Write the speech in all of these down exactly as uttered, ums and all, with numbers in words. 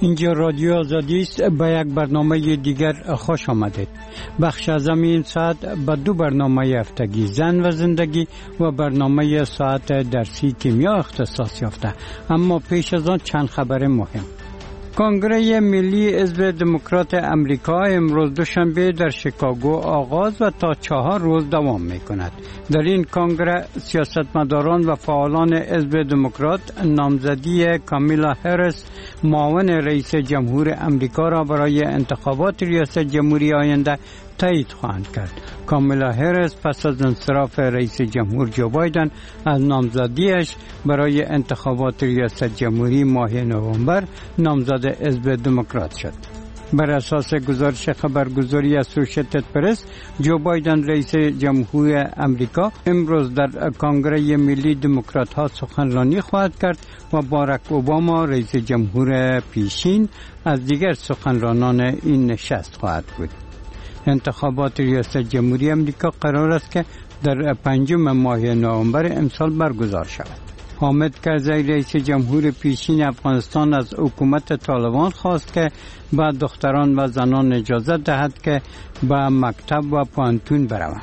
اینجا رادیو آزادی است. به یک برنامه دیگر خوش آمدید. بخش از این ساعت به دو برنامه هفتگی زن و زندگی و برنامه ساعت درسی کیمیا اختصاص یافته. اما پیش از آن چند خبر مهم. کنگره ملی حزب دموکرات امریکا امروز دوشنبه در شیکاگو آغاز و تا چهار روز دوام می کند. در این کنگره سیاستمداران و فعالان حزب دموکرات نامزدی کامیلا هریس معاون رئیس جمهور امریکا را برای انتخابات ریاست جمهوری آینده تایید خواهند کرد. کامیلا هریس پس از انصراف رئیس جمهور جو بایدن از نامزدیش برای انتخابات ریاست جمهوری ماه نوامبر نامزد حزب دموکرات شد. بر اساس گزارش خبرگزاری اسوشیتد پرس، جو بایدن رئیس جمهور امریکا امروز در کنگره ملی دموکرات ها سخنرانی خواهد کرد و باراک اوباما رئیس جمهور پیشین از دیگر سخنرانان این نشست خواهد بود. انتخابات ریاست جمهوری امریکا قرار است که در پنجم ماه نوامبر امسال برگزار شود. حامد کرزی رئیس جمهور پیشین افغانستان از حکومت طالبان خواست که به دختران و زنان اجازه دهد که به مکتب و پانتون بروند.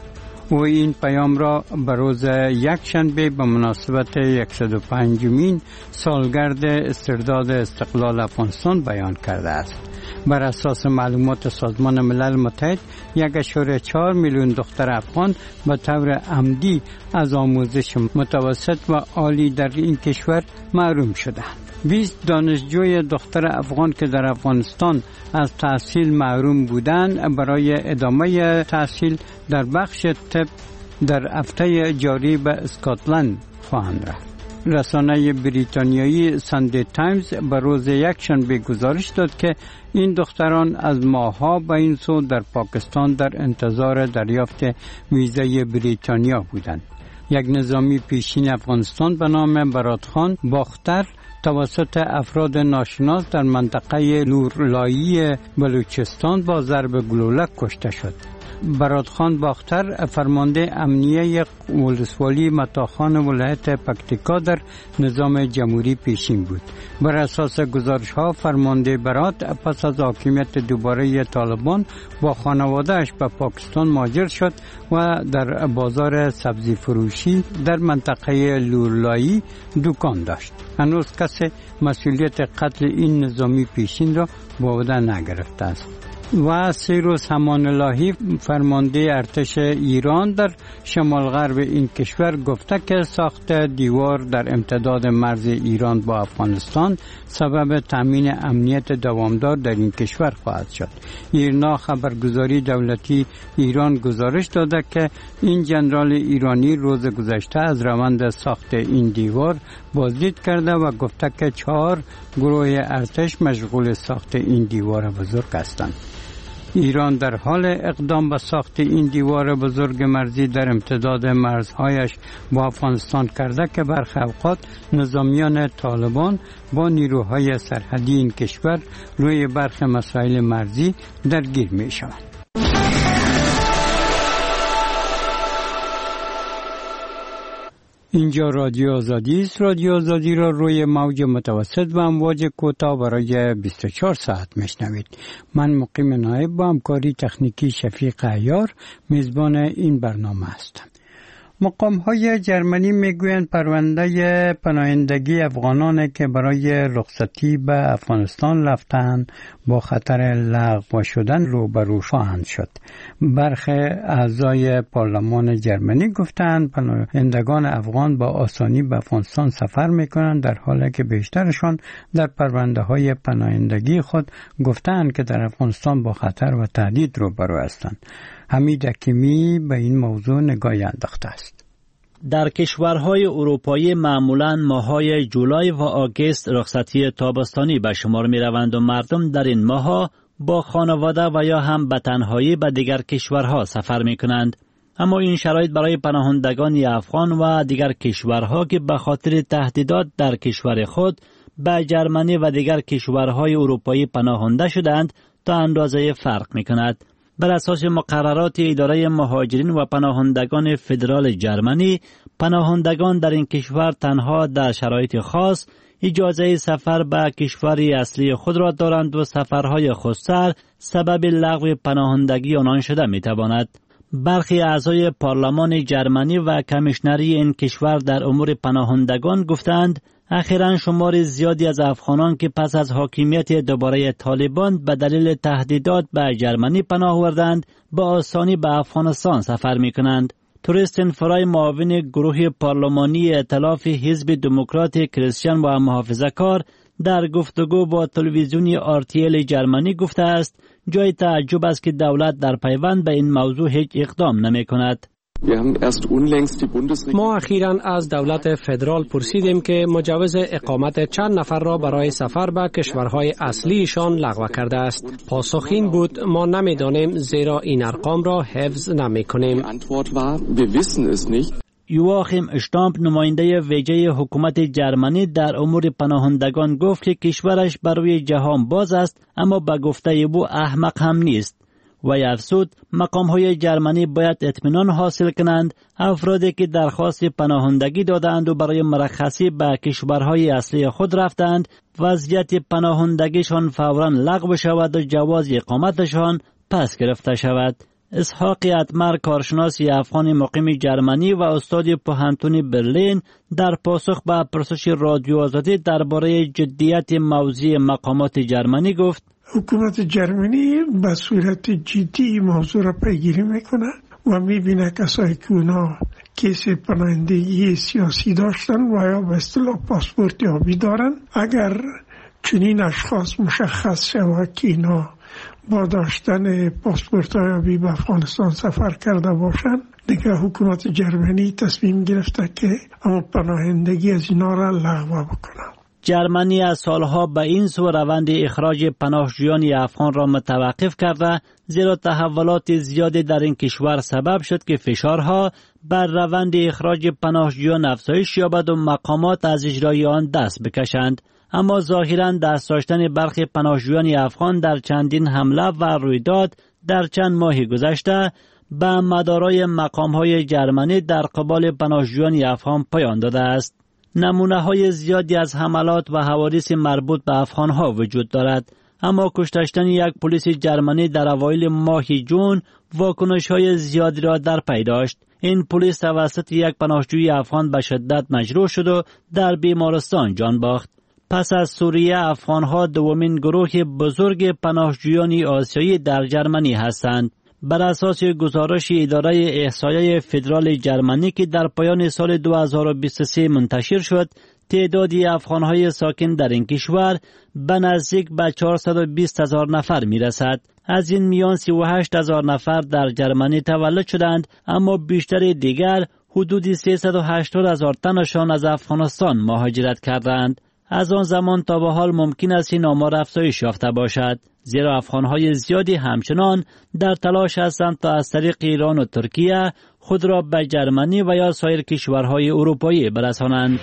او این پیام را به روز یک شنبه به مناسبت صد و پنجمین سالگرد استرداد استقلال افغانستان بیان کرده است. بر اساس معلومات سازمان ملل متحد، یک اشاره چهار میلیون دختر افغان به طور عمدی از آموزش متوسط و عالی در این کشور محروم شدند. بیست دانشجوی دختر افغان که در افغانستان از تحصیل محروم بودند برای ادامه تحصیل در بخش طب در هفته جاری به اسکاتلند خواهند رفت. رسانه بریتانیایی ساندی تایمز به روز یکشنبه گزارش داد که این دختران از ماه‌ها به این سو در پاکستان در انتظار دریافت ویزای بریتانیا بودند. یک نظامی پیشین افغانستان به نام برادخان باختر توسط افراد ناشناس در منطقه لورلایی بلوچستان با ضرب گلوله کشته شد. برادخان باختر فرمانده امنیه ولسوالی متاخان ولایت پکتیکا در نظام جمهوری پیشین بود. بر اساس گزارش ها فرمانده برات پس از حاکمیت دوباره طالبان با خانوادهش به پاکستان مهاجر شد و در بازار سبزی فروشی در منطقه لورلایی دکان داشت. هنوز کسی مسئولیت قتل این نظامی پیشین را به عهده نگرفته است. و سیروس همان الهی فرمانده ارتش ایران در شمال غرب این کشور گفته که ساخت دیوار در امتداد مرز ایران با افغانستان سبب تامین امنیت دوامدار در این کشور خواهد شد. ایرنا خبرگزاری دولتی ایران گزارش داده که این جنرال ایرانی روز گذشته از روند ساخت این دیوار بازدید کرده و گفته که چهار گروه ارتش مشغول ساخت این دیوار بزرگ هستند. ایران در حال اقدام به ساخت این دیوار بزرگ مرزی در امتداد مرزهایش با افغانستان کرده که برخی اوقات نظامیان طالبان با نیروهای سرحدی این کشور روی برخی مسائل مرزی درگیر می شوند. اینجا رادیو آزادی است. رادیو آزادی را روی موج متوسط و امواج کوتاه برای بیست و چهار ساعت میشنوید. من مقیم نایب با همکاری تکنیکی شفیق عیار میزبان این برنامه هستم. مقام‌های جرمنی میگویند پرونده پناهندگی افغانان که برای رخصتی به افغانستان رفتند با خطر لغو شدن روبرو خواهند شد. برخی اعضای پارلمان جرمنی گفتند پناهندگان افغان با آسانی به افغانستان سفر میکنند، در حالی که بیشترشان در پرونده‌های پناهندگی خود گفتند که در افغانستان با خطر و تهدید روبرو هستند. حمید حکیمی به این موضوع نگاهی انداخته است. در کشورهای اروپایی معمولاً ماه‌های جولای و آگوست رخصتی تابستانی به شمار می‌روند و مردم در این ماه‌ها با خانواده و یا هم به تنهایی به دیگر کشورها سفر می‌کنند. اما این شرایط برای پناهندگان افغان و دیگر کشورها که به خاطر تهدیدات در کشور خود به جرمنی و دیگر کشورهای اروپایی پناهنده شدند تا اندازه فرق می‌کند. بر اساس مقررات اداره مهاجرین و پناهندگان فدرال جرمنی، پناهندگان در این کشور تنها در شرایط خاص اجازه سفر به کشور اصلی خود را دارند و سفرهای خودسر سبب لغو پناهندگی آنان شده می تواند. برخی اعضای پارلمان جرمنی و کمیشنری این کشور در امور پناهندگان گفتند اخیراً شمار زیادی از افغانان که پس از حاکمیت دوباره طالبان به دلیل تهدیدات به جرمنی پناه بردند به آسانی به افغانستان سفر می کنند. توریستن فرای معاون گروه پارلمانی ائتلاف حزب دموکرات کریستیان و محافظه‌کار در گفتگو با تلویزیون آر تی ال جرمنی گفته است جای تعجب است که دولت در پیوند به این موضوع هیچ اقدام نمی کند. ما اخیراً از دولت فدرال پرسیدیم که مجوز اقامت چند نفر را برای سفر به کشورهای اصلیشان لغو کرده است. پاسخ این بود ما نمی‌دانیم زیرا این ارقام را حفظ نمی‌کنیم. یواخیم اشتامپ نماینده ویژه حکومت جرمنی در امور پناهندگان گفت که کشورش بر روی جهان باز است اما به گفته او احمق هم نیست. و افزود مقام‌های جرمنی باید اطمینان حاصل کنند افرادی که درخواست پناهندگی دادند و برای مرخصی به کشورهای اصلی خود رفتند وضعیت پناهندگیشان فوراً لغو شود و جواز اقامتشان پس گرفته شود. اسحاق اتمر کارشناس افغان مقیم جرمنی و استاد پوهنتون برلین در پاسخ به پرسش رادیو آزادی درباره جدیت موضوع مقامات جرمنی گفت حکومت جرمنی به صورت جدی موضوع را پیگیری میکنه و میبینه کسایی که اونا کیس پناهندگی سیاسی داشتن و یا به اصطلاح پاسپورت یابی دارن اگر چنین اشخاص مشخص شود که اینا با داشتن پاسپورت یابی به افغانستان سفر کرده باشن دیگه حکومت جرمنی تصمیم گرفته که اما پناهندگی از اینا را لغو بکنه. جرمنی از سالها به این سو روند اخراج پناهجویان افغان را متوقف کرده زیرا تحولات زیادی در این کشور سبب شد که فشارها بر روند اخراج پناهجویان افزایش یابد و مقامات از اجرای آن دست بکشند. اما ظاهراً دست داشتن برخی پناهجویان افغان در چندین حمله و رویداد در چند ماه گذشته به مدارای مقام‌های جرمنی در قبال پناهجویان افغان پایان داده است. نمونه های زیادی از حملات و حوادث مربوط به افغان ها وجود دارد اما کشتن یک پلیس جرمنی در اوایل ماه جون واکنش های زیادی را در پی داشت. این پلیس توسط یک پناهجوی افغان به شدت مجروح شد و در بیمارستان جان باخت. پس از سوریه افغان ها دومین گروه بزرگ پناهجویان آسیایی در جرمنی هستند. بر اساس گزارش اداره احصایه فدرال جرمنی که در پایان سال دو هزار و بیست و سه منتشر شد تعدادی افغان‌های ساکن در این کشور به نزدیک به چهارصد و بیست هزار نفر میرسد. از این میان سی و هشت هزار نفر در جرمنی تولد شدند اما بیشتر دیگر حدود سیصد و هشتاد هزار تنشان از افغانستان مهاجرت کردند. از آن زمان تا به حال ممکن است این آمار افزایش یافته باشد زیرا افغان‌های زیادی همچنان در تلاش هستند تا از طریق ایران و ترکیه خود را به جرمنی و یا سایر کشورهای اروپایی برسانند.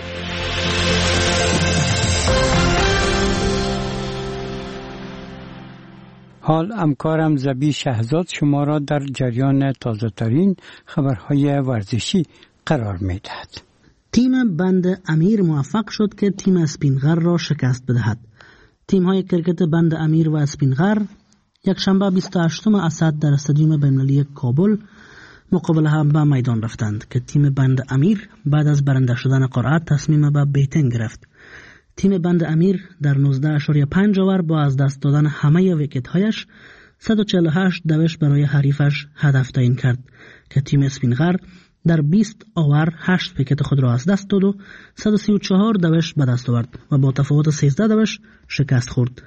حال همکارم زبی شهزاد شما را در جریان تازه ترین خبرهای ورزشی قرار می دهد. تیم بند امیر موفق شد که تیم اسپینغر را شکست بدهد. تیم های کرکت بند امیر و اسپینغر یک شنبه بیست و هشتم اسد در استادیوم بین‌المللی کابل مقابل هم به میدان رفتند که تیم بند امیر بعد از برنده شدن قرعه تصمیم به بیتینگ گرفت. تیم بند امیر در نوزده اشاریه پنج اوور با از دست دادن همه ویکت هایش صد و چهل و هشت دوش برای حریفش هدف تعیین کرد که تیم اسپینغر در بیست اوور هشت ویکت خود را از دست داد و صد و سی و چهار دوش به دست آورد و با تفاوت سیزده دوش شکست خورد.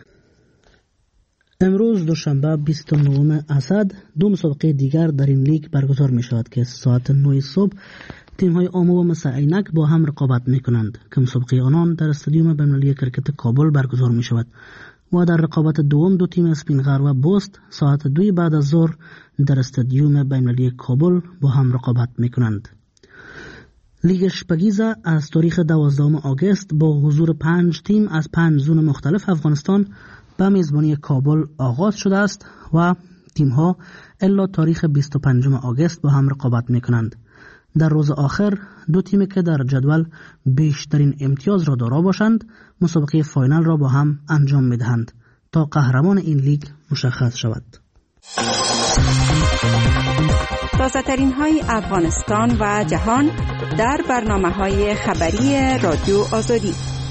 امروز دوشنبه بیست و نهم اسد دو مسابقه دیگر در این لیگ برگزار می شود که ساعت نه صبح تیم های آمو و مثل عینک با هم رقابت می کنند که مسابقه آنان در استادیوم بین‌المللی کرکت کابل برگزار می شود و در رقابت دوم دو تیم اسپینغر و بوست ساعت دوی بعد از ظهر در استادیوم بین‌المللی کابل با هم رقابت می کنند. لیگ شپگیزه از تاریخ دوازدهم آگوست با حضور پنج تیم از پنج زون مختلف افغانستان به میزبانی کابل آغاز شده است و تیم ها الا تاریخ بیست و پنجم آگوست با هم رقابت می کنند. در روز آخر دو تیم که در جدول بیشترین امتیاز را دارا باشند مسابقه فاینال را با هم انجام می‌دهند تا قهرمان این لیگ مشخص شود. تازه‌ترین های افغانستان و جهان در برنامه‌های خبری رادیو آزادی.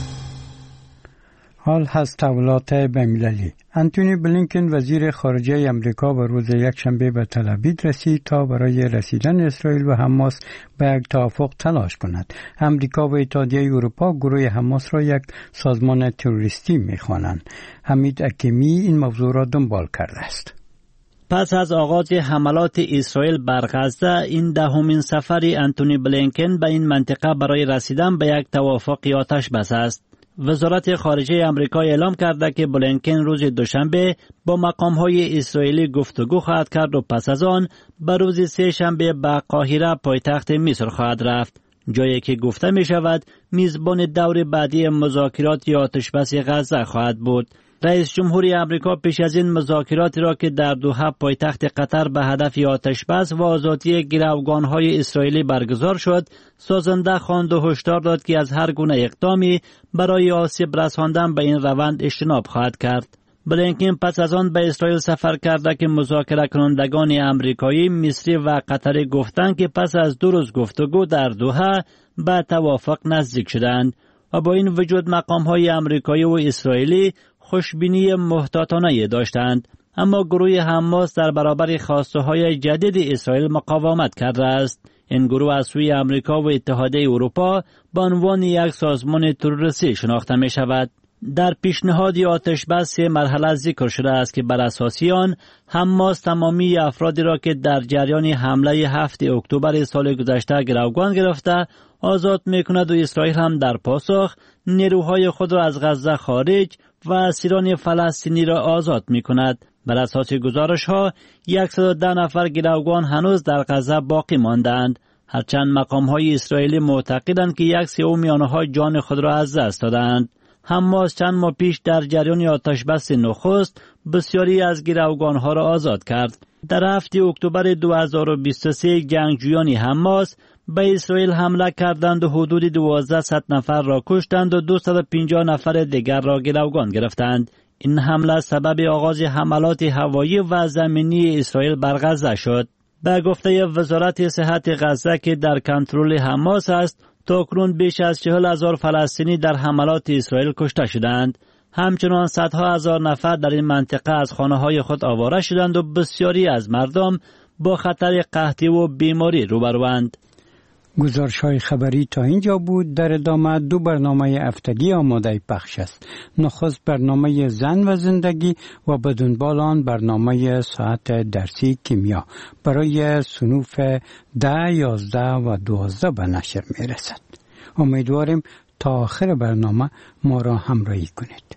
حال هست تحولات بین‌المللی. انتونی بلینکن وزیر خارجه امریکا به روز یکشنبه به تل آویو رسید تا برای رسیدن اسرائیل و حماس به یک توافق تلاش کند. امریکا و اتحادیه اروپا گروه حماس را یک سازمان تروریستی می‌خوانند. حمید حکیمی این موضوع را دنبال کرده است. پس از آغاز حملات اسرائیل بر غزه، این دهمین سفری انتونی بلینکن به این منطقه برای رسیدن به یک توافق آتش بس است. وزارت خارجه آمریکا اعلام کرده که بلینکن روز دوشنبه با مقام‌های اسرائیلی گفتگو خواهد کرد و پس از آن به روز سه شنبه به قاهره پایتخت مصر خواهد رفت، جایی که گفته می شود میزبان دور بعدی مذاکرات آتشبس غزه خواهد بود. رئیس جمهوری آمریکا پیش از این مذاکراتی را که در دوحه پایتخت قطر به هدف آتشبس و آزادی گروگان‌های اسرائیلی برگزار شد، سازنده خواند و هشدار داد که از هر گونه اقدامی برای آسیب رساندن به این روند اجتناب خواهد کرد. بلینکن پس از آن به اسرائیل سفر کرده که مذاکره کنندگان آمریکایی، مصری و قطری گفتند که پس از دو روز گفتگو در دوحه به توافق نزدیک شدند و با این وجود مقام‌های آمریکایی و اسرائیلی خوشبینی محتاطانه داشتند، اما گروه حماس در برابر خواسته‌های جدید اسرائیل مقاومت کرده است. این گروه از سوی آمریکا و اتحادیه اروپا به عنوان یک سازمان تروریستی شناخته می شود. در پیشنهاد آتشبس سه مرحله ذکر شده است که بر اساس آن حماس تمامی افرادی را که در جریان حمله هفت اکتبر سال گذشته گروگان گرفته آزاد می‌کند و اسرائیل هم در پاسخ نیروهای خود را از غزه خارج و اسیران فلسطینی را آزاد می‌کند. بر اساس گزارش‌ها صد و ده نفر گروگان هنوز در غزه باقی ماندند، هرچند مقام‌های اسرائیلی معتقدند که یک سوم آنها جان خود را از دست دادند. حماس چند ماه پیش در جریان آتشبس نخست بسیاری از گروگان‌ها را آزاد کرد. در هفته اکتبر دو هزار و بیست و سه جنگجویان حماس به اسرائیل حمله کردند و حدود دوازده نفر را کشتند و دویست و پنجاه نفر دیگر را گروگان گرفتند. این حمله سبب آغاز حملات هوایی و زمینی اسرائیل بر غزه شد. به گفته وزارت صحت غزه که در کنترل حماس است، تاکنون بیش از چهل هزار فلسطینی در حملات اسرائیل کشته شدند. همچنان صدها هزار نفر در این منطقه از خانه‌های خود آواره شدند و بسیاری از مردم با خطر قحطی و بیماری روبروند. گزارش‌های خبری تا اینجا بود. در ادامه دو برنامه هفتگی آماده پخش است. نخست برنامه زن و زندگی و بدون بالان برنامه ساعت درسی کیمیا برای صنوف ده، یازده و دوازده به نشر میرسد. امیدواریم تا آخر برنامه ما را همراهی کنید.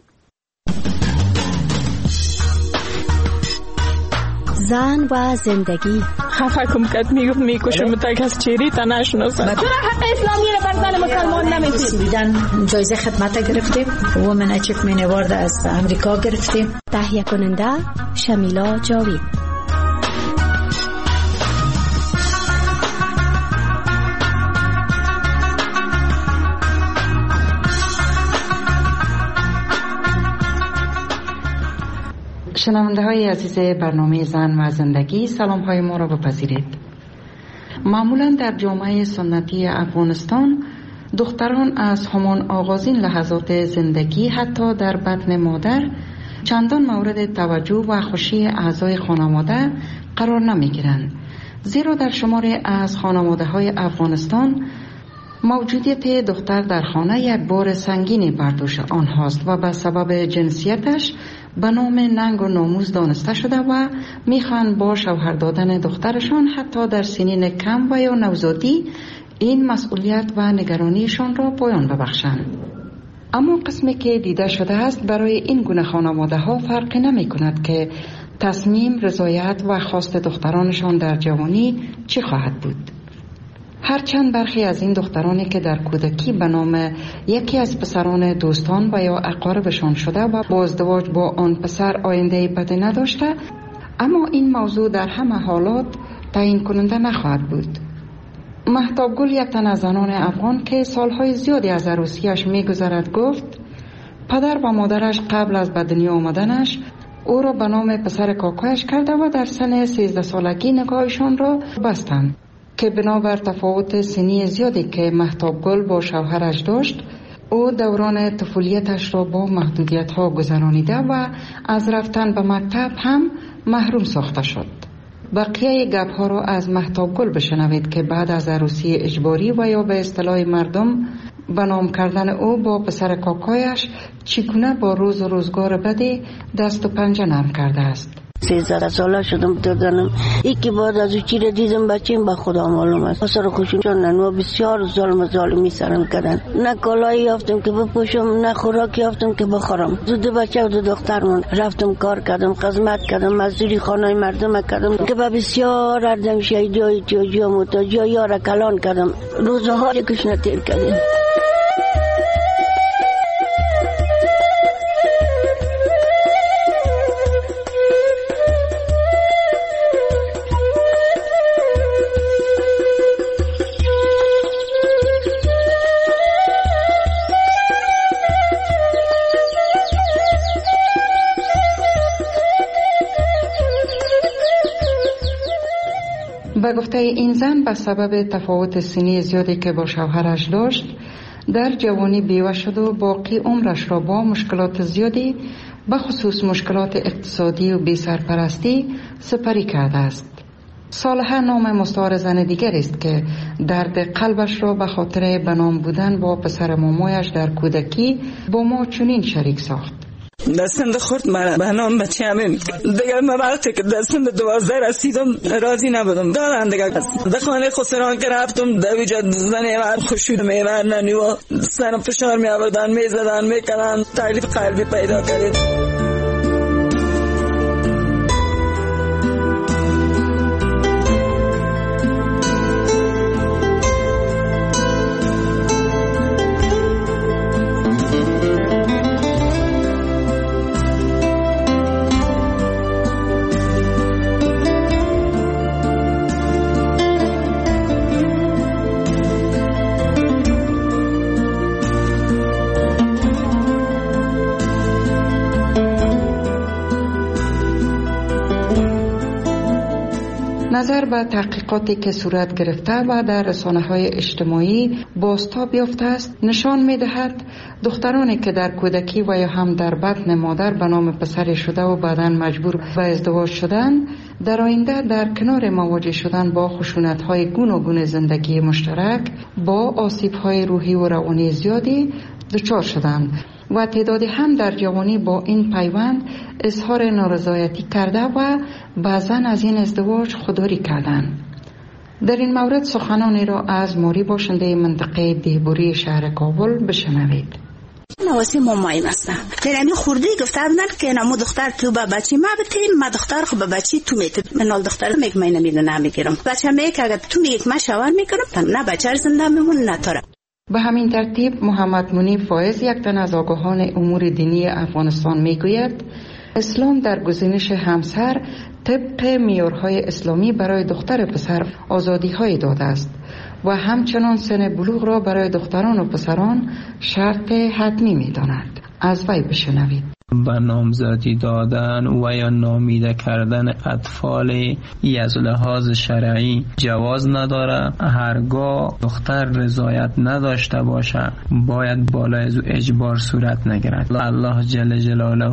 زن و زندگی. خفه کم کت میگفت میکشم تا کس چیری تا نشناسد. چرا حق اسلامی را بر زن مسلمان نمیدید؟ بیدن جایزه خدمت گرفتیم. وومن اچیومنت اوارد از امریکا گرفتیم. تهیه کننده شمیلا جاوید. شنونده های عزیز برنامه زن و زندگی، سلام های ما را بپذیرید. معمولا در جامعه سنتی افغانستان دختران از همان آغازین لحظات زندگی حتی در بطن مادر چندان مورد توجه و خوشی اعضای خانواده قرار نمی گیرند، زیرا در شماری از خانواده های افغانستان موجودیت دختر در خانه یک بار سنگینی بر دوش آنهاست و به سبب جنسیتش به نام ننگ و ناموس دانسته شده و میخوان با شوهر دادن دخترشان حتی در سنین کم و یا نوزادی این مسئولیت و نگرانیشان را پایان ببخشند. اما قسمی که دیده شده است برای این گونه خانواده ها فرقی نمی کند که تصمیم، رضایت و خواست دخترانشان در جوانی چی خواهد بود. هرچند برخی از این دخترانی که در کودکی به نام یکی از پسران دوستان و یا اقاربشان شده و با ازدواج با آن پسر آینده بدی نداشته، اما این موضوع در همه حالات تعیین کننده نخواهد بود. مهتاب گل یک تن از زنان افغان که سالهای زیادی از عروسیش میگذرد گفت پدر و مادرش قبل از به دنیا آمدنش او را به نام پسر کاکایش کرده و در سن سیزده سالگی نکاحشان را بستند که بنابر تفاوت سنی زیادی که مهتاب گل با شوهرش داشت او دوران طفولیتش را با محدودیت ها گذرانیده و از رفتن به مکتب هم محروم ساخته شد. بقیه گپ ها را از مهتاب گل بشنوید که بعد از عروسی اجباری و یا به اصطلاح مردم به نام کردن او با پسر کاکایش چگونه با روز و روزگار بدی دست و پنجه نرم کرده است. سیزده ساله شدم دادنم یکی بعد از او چی را دیدم بچیم به خدا معلوم است. اثر خوشون چندن و بسیار ظلم ظالمی سرم کردن. نه کالایی یافتم که بپوشم نه خوراکی یافتم که بخورم. دو بچه و دو دختر من رفتم کار کردم خدمت کردم مزدوری خانه مردم کردم که به بسیار اردم شهیدی های جوجی و متاجی ها را کلان کردم. روزها یکش نتیر کردیم. به گفته این زن به سبب تفاوت سنی زیادی که با شوهرش داشت در جوانی بیوه شد و باقی عمرش را با مشکلات زیادی به خصوص مشکلات اقتصادی و بی سرپرستی سپری کرده است. صالحه نام مستعار زن دیگر است که درد قلبش را به خاطر بنام بودن با پسر مامایش در کودکی با ما چنین شریک ساخت. دستم ده خورد من به نام بچه همین دیگر من وقتی که دستم ده دوازده رسیدم راضی نبودم دارن دیگر ده خانه خسران که رفتم ده ویجا زن ایوار خوشود میور ننی و سرم فشار می آوردن می زدن می کنن تکلیف قلبی پیدا کردید. نظر به تحقیقاتی که صورت گرفته و در رسانه‌های اجتماعی بازتاب یافته است نشان می‌دهد دخترانی که در کودکی و یا هم در بطن مادر به نام پسر شده و بعداً مجبور به ازدواج شدند در آینده در کنار مواجه شدن با خشونت‌های گوناگون زندگی مشترک با آسیب‌های روحی و روانی زیادی دچار شدند و تعدادی هم در جوانی با این پیوند اظهار نارضایتی کرده و بعضاً از این ازدواج خودداری کردند. در این مورد سخنانی را از موری باشنده منطقه دیهبوری شهر کابل بشنوید. نواسی مامایی هستم. ترمی خوردی گفته بودن که نمو دختر تو با بچی ما بتیم ما دختر خو با بچی تو میت منال دختر میگم من نمیدونم میگیرم بچه میگه اگه تو میگی ما شوهر میکنم نه بچه زنده میمون نه تاره. به همین ترتیب محمد منیب فایز یک تن از آگاهان امور دینی افغانستان میگوید اسلام در گزینش همسر طبق معیارهای اسلامی برای دختر پسر آزادی‌های داده است و همچنان سن بلوغ را برای دختران و پسران شرط حتمی می‌داند. از وی بشنوید. به نامزدی دادن و یا نامیده کردن اطفال از لحاظ شرعی جواز نداره. هرگاه دختر رضایت نداشته باشه باید بالای از اجبار صورت نگیرد. الله جل جلاله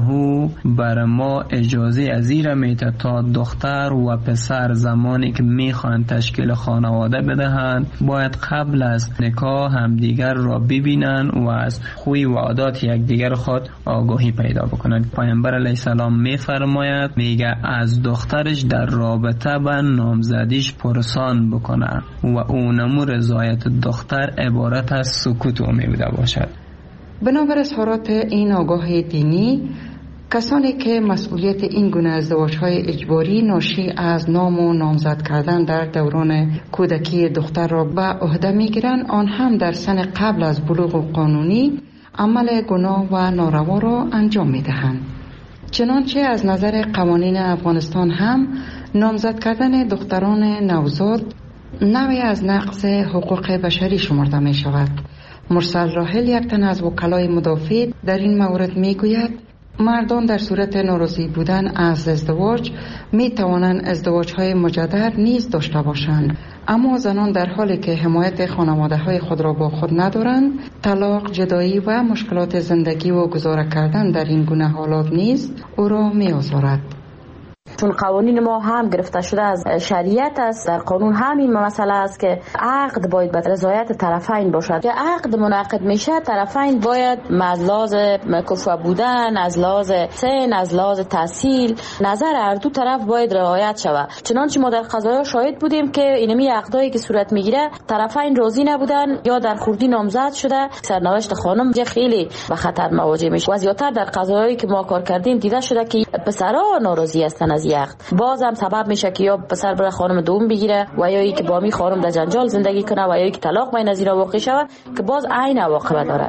بر ما اجازه ازیر میده تا دختر و پسر زمانی که میخوان تشکیل خانواده بدهند باید قبل از نکاح همدیگر را ببینن و از خوی و عادات یکدیگر خود آگاهی پیدا بکنند. پیامبر علیه السلام میفرماید میگه از دخترش در رابطه با نامزدیش پرسان بکنه و اونمو رضایت دختر عبارت از سکوت و میبوده باشد. بنابر اظهارات این آگاه دینی کسانی که مسئولیت این گونه ازدواج‌های اجباری ناشی از نام و نامزد کردن در دوران کودکی دختر را به عهده میگیرند آن هم در سن قبل از بلوغ قانونی عمل گناه و ناروا را انجام میدهند. چنانچه از نظر قوانین افغانستان هم نامزد کردن دختران نوزاد نوعی از نقض حقوق بشری شمرده می شود. مرسل راحل، یک تن از وکلای مدافع، در این مورد می گوید مردان در صورت ناراضی بودن از ازدواج می توانند ازدواج‌های مجدد نیز داشته باشند، اما زنان در حالی که حمایت خانواده‌های خود را با خود ندارند، طلاق، جدایی و مشکلات زندگی و گذاره کردن در این گونه حالات نیز او را می آزارد. چون قوانین ما هم گرفته شده از شریعت است، در قانون همین مسئله است که عقد باید به رضایت طرفین باشد. که عقد منعقد میشه، طرفین باید از لحاظ کفو بودن، از لحاظ سن، از لحاظ تحصیل، نظر هر دو طرف باید رعایت شود. چنانچه ما در قضایا شاهد بودیم که اینمی عقدایی که صورت میگیره طرفین راضی نبودن یا در خوردی نامزد شده، سرنوشت خانم خیلی به خطر مواجه میشه. و زیاتر در قضایایی که ما کار کردیم دیده شده که پسرها ناراضی هستن از عقد، باز هم سبب میشه که یا پسر بره خانم دوم بگیره و یا ای که با می خانم در جنجال زندگی کنه و یا ای که طلاق بین از اینا واقع شود که باز عین عواقب داره.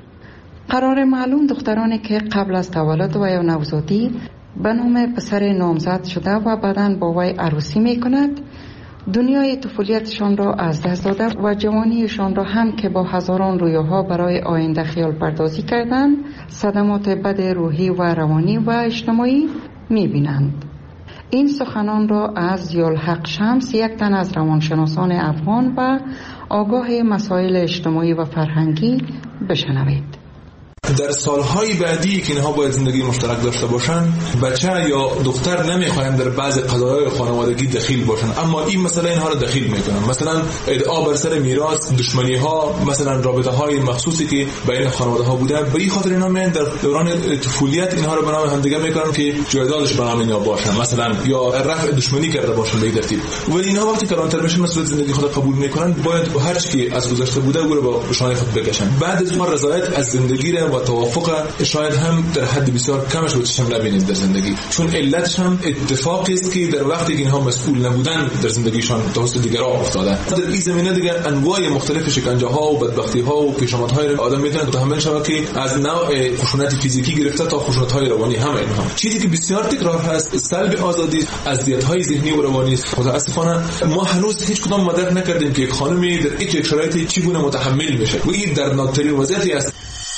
قرار معلوم دخترانی که قبل از تولد و یا نوزادی به نام پسر نامزد شده و بعداً با وی عروسی میکند، دنیای طفولیتشان را از دست داده و جوانیشان را هم که با هزاران رویاها برای آینده خیال پردازی کردند، صدمات بد روحی و روانی و اجتماعی میبینند. این سخنان را از ضیاءالحق شمس، یک تن از روانشناسان افغان و آگاه مسائل اجتماعی و فرهنگی، بشنوید. در سالهای بعدی که اینها باید زندگی مشترک داشته باشن، بچه یا دختر نمیخواین در بعض قضایای خانوادگی دخیل باشن، اما این مسئله اینها را دخیل میکنن. مثلا ادعا بر سر میراث، دشمنی ها، مثلا رابطه های مخصوصی که بین خانواده ها بوده، به این خاطر اینا میان در دوران طفولیت اینها را به نام همدیگه میکنن که جایدادش به نام اینا باشن، مثلا یا رفع دشمنی کرده باشن به این ترتیب. ولی اینها وقتی کلانتر میشن مسئله زندگی خود قبول میکنن، باید هر چی که از گذشته بوده او را با شانه خود بکشن. بعد از اون رضایت از زندگی و توافق شاید هم در حد بسیار کمش رو چشم نبینید در زندگی، چون علتش هم اتفاقی است که در وقتی که اینها مسئول نبودن در زندگیشان توسط دیگران افتاده. در این زمینه دیگر انواع مختلف شکنجه ها و بدبختی ها و پیشامدهای آدم میتونه متحمل شود که از نوع خشونت فیزیکی گرفته تا خشونت های روانی هم اینها. چیزی که بسیار تکرار هست، سلب آزادی، اذیت های ذهنی و روانی است. متاسفانه ما هنوز هیچ کدام مدرک نکردیم که خانمی در یک شرایطی چگونه متحمل میشه و این دردناکترین وضعیتی است.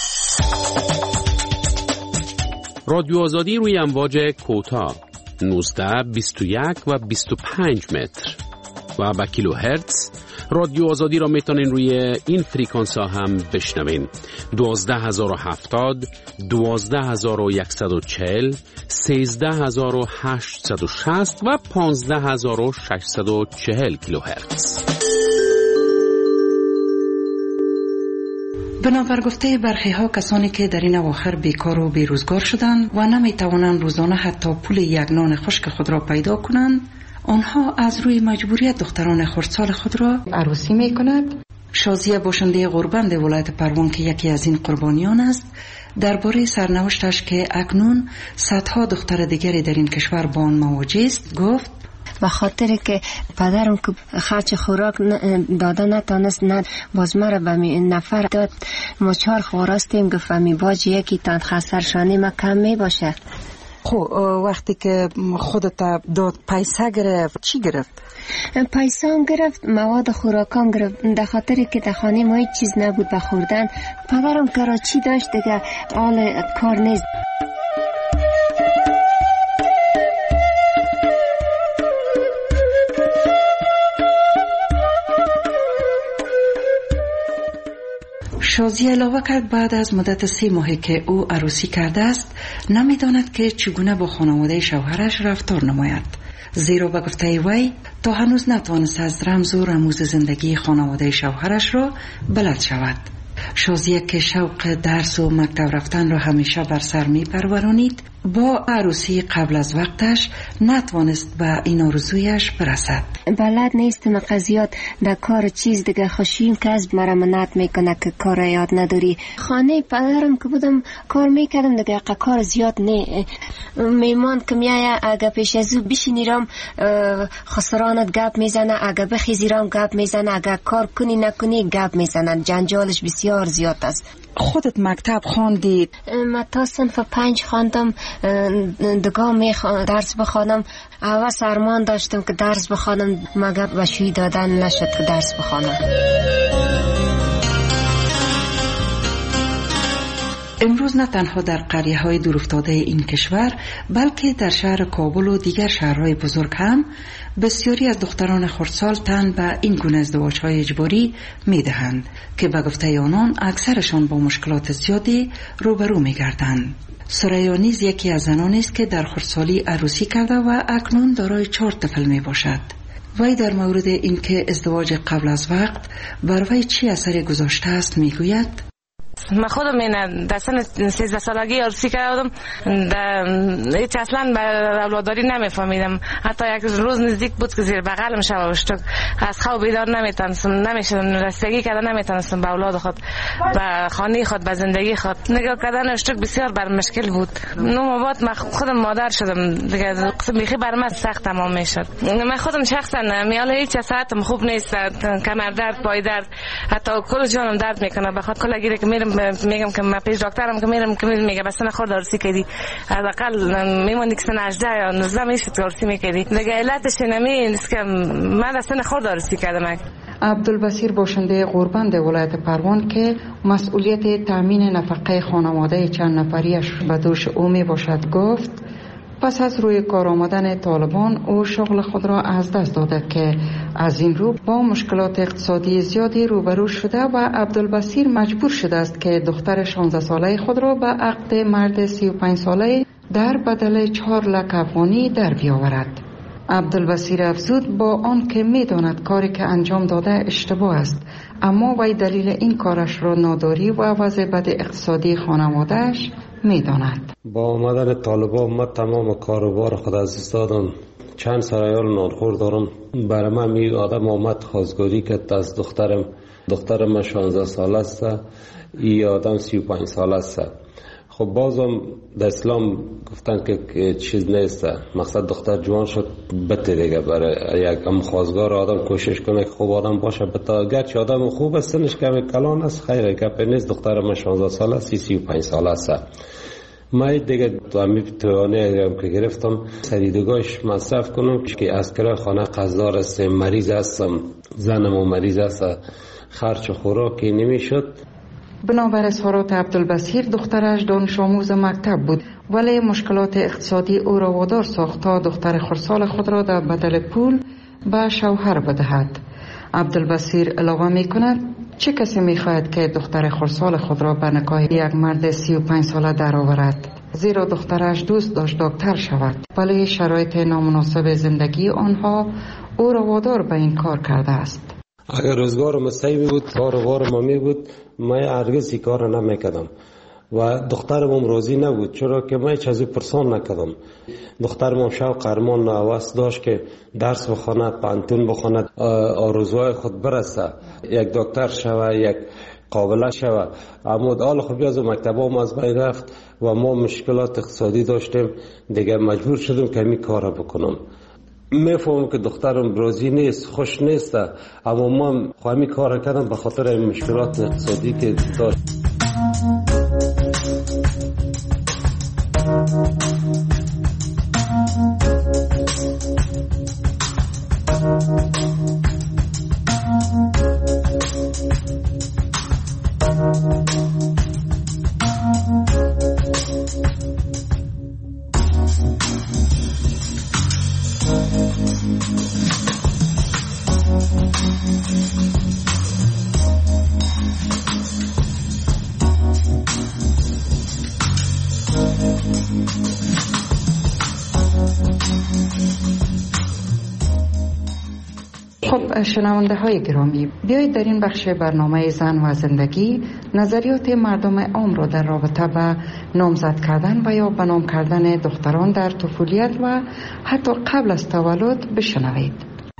رادیو آزادی روی امواج کوتاه نوزده، بیست و یک و بیست و پنج متر و با کیلو هرتز. رادیو آزادی را میتونین روی این فریکانس ها هم بشنوین: دوازده هزار و هفتاد، دوازده هزار و صد و چهل، سیزده هزار و هشتصد و شصت و پانزده هزار و ششصد و چهل کیلو هرتز. بنابر گفته برخی ها، کسانی که در این اواخر بیکار و بیروزگار شدند و نمی توانند روزانه حتی پول یک نان خشک خود را پیدا کنند، آنها از روی مجبوریت دختران خردسال خود را عروسی می کند. شازیه باشنده غربند ولایت پروان که یکی از این قربانیان است، درباره سرنوشتش که اکنون صدها دختر دیگری در این کشور با آن مواجه است گفت: به خاطر که پدرم که خرچ خوراک داده نتانست، نه باز مرا به نفر داد. ما چهار خوراستیم، گفت می باج یکی تان خسرشانی ما کم می باشه. خب وقتی که خودت داد پیسه گرفت چی گرفت؟ پیسه هم گرفت، مواد خوراکام گرفت. در خاطر که در خانه ما هیچ چیز نبود به خوردن. پدرم کراچی داشت دیگه، حال کار نیست. شازیه علاوه کرد بعد از مدت سه ماهی که او عروسی کرده است، نمیداند که چگونه با خانواده شوهرش رفتار نماید، زیرا به گفته وی تا هنوز نتوانست از رمز و رموز زندگی خانواده شوهرش را بلد شود. شازیه که شوق درس و مکتب رفتن را همیشه بر سر می پرورانید، با عروسی قبل از وقتش نتوانست به این آرزویش برسد. بلد نیستم قضیات در کار چیز دیگه، خوشیم که از مرا منعت میکنه که کار یاد نداری. خانه پدرم که بودم کار میکردم دیگه، کار زیاد نه. میمان که میایه اگه پیش از او بشینیرم خسرانت گپ میزنه، اگه بخیزیرم گپ میزنه، اگه کار کنی نکنی گپ میزنه. جنجالش بسیار زیاد است. خودت مکتب خواندید؟ من تا صنف پنج خواندم، دگاه می درس بخوانم. اول سرمان داشتم که درس بخوانم، مگر بشوی دادن نشد که درس بخوانم. امروز نه تنها در قریه های دورافتاده این کشور بلکه در شهر کابل و دیگر شهرهای بزرگ هم بسیاری از دختران خردسال تن به این گونه ازدواج های اجباری می دهند که به گفته آنان اکثرشان با مشکلات زیادی روبرو می گردند. سریا نیز یکی از زنانی است که در خردسالی عروسی کرده و اکنون دارای چهار طفل می باشد. وی در مورد اینکه ازدواج قبل از وقت بر وی چی اثری گذاشته است می گوید: من خودم این در سن سیزده سالگی عروسی کردم، هیچ اصلا به اولاداری نمیفهمیدم. حتی یک روز نزدیک بود که زیر بغلم شب اشتک از خواب بیدار نمیتونستم، نمیشدم رسیدگی کردن نمیتونستم به اولاد خود، به خانه خود، به زندگی خود. نگاه کردن اشتک بسیار بر مشکل بود. نو بعد من خودم مادر شدم دیگه، قسم بیخی بر من سخت تمام میشد. من خودم شخصا میال هیچ ساعتم خوب نیست، کمر درد، پای درد، حتی کل جانم درد میکنه. بخاطر کلا گیره که میرم میگم که من پیش دکترم که میرم که میگه بس نه خود عروسی کردی، حداقل میمونی که سن هجده یا نوزده میشه عروسی میکردی دیگه. علتش نمی نیست که من اصلا خود عروسی کردم. عبدالبصیر باشنده غوربند ولایت پروان که مسئولیت تامین نفقه خانواده چند نفریش به دوش او می باشد گفت پس از روی کار آمدن طالبان او شغل خود را از دست داده که از این رو با مشکلات اقتصادی زیادی روبرو شده و عبدالبصیر مجبور شده است که دختر شانزده ساله خود را به عقد مرد سی و پنج ساله در بدل چهار لک افغانی در بیاورد. عبدالبصیر افزود با آن که می داند کاری که انجام داده اشتباه است، اما وی دلیل این کارش را ناداری و وضع بد اقتصادی خانوادهش می داند. با آمدن طالبان من تمام کاروبار خود از دست دادم. چند سرایال نانخور دارم. برای من می آدم آمد خواستگاری که از دخترم دخترم من شانزده ساله است، ای آدم سی و پنج ساله است. خب بازم در اسلام گفتن که چیز نیست، مقصد دختر جوان شد بته دیگه. برای یک ام خواستگار آدم کوشش کنه که خوب آدم باشه، بتا گرچه آدم خوب است سنش کمی کلان است، خیره گپ نیست. دختر من شانزده ساله است، سی و پنج ساله است. من دیگه تو همی توانه که گرفتم سریدگاهش مصرف کنم که از کرای خانه قصدار است، مریض هستم، زنم و مریض است، خرچ و خوراکی نمیشد. بنابر اظهارات عبدالبصیر دخترش دانش آموز مکتب بود ولی مشکلات اقتصادی او را وادار ساخت تا دختر خردسال خود را در بدل پول به شوهر بدهد. عبدالبصیر علاوه می کند چه کسی می خواهد که دختر خردسال خود را به نکاح یک مرد سی و پنج ساله در آورد، زیرا دخترش دوست داشت دکتر شود ولی شرایط نامناسب زندگی آنها او را وادار به این کار کرده است. اگر روزگارم صحیح بود، کاروبارم می بود، من هرگز این کار نمیکردم و دخترم راضی نبود، چرا که من چیزی پرسان نکردم. دخترم شوق ارمان نواس داشت که درس بخواند، پانتون بخواند، آرزوهای خود برسه، یک دکتر شوه، یک قابله شوه. اما حال خب از مکتبام از بین رفت و ما مشکلات اقتصادی داشتیم دیگه، مجبور شدم که می کار بکنم. میفهمم که دخترم راضی نیست، خوش نیست، اما من خواهی کار کردم به خاطر این مشکلات اقتصادی که داشت. خب شنونده های گرامی، بیایید در این بخش برنامه زن و زندگی نظریات مردم عام را در رابطه به نامزد کردن و یا به نام کردن دختران در طفولیت و حتی قبل از تولد بشنوید.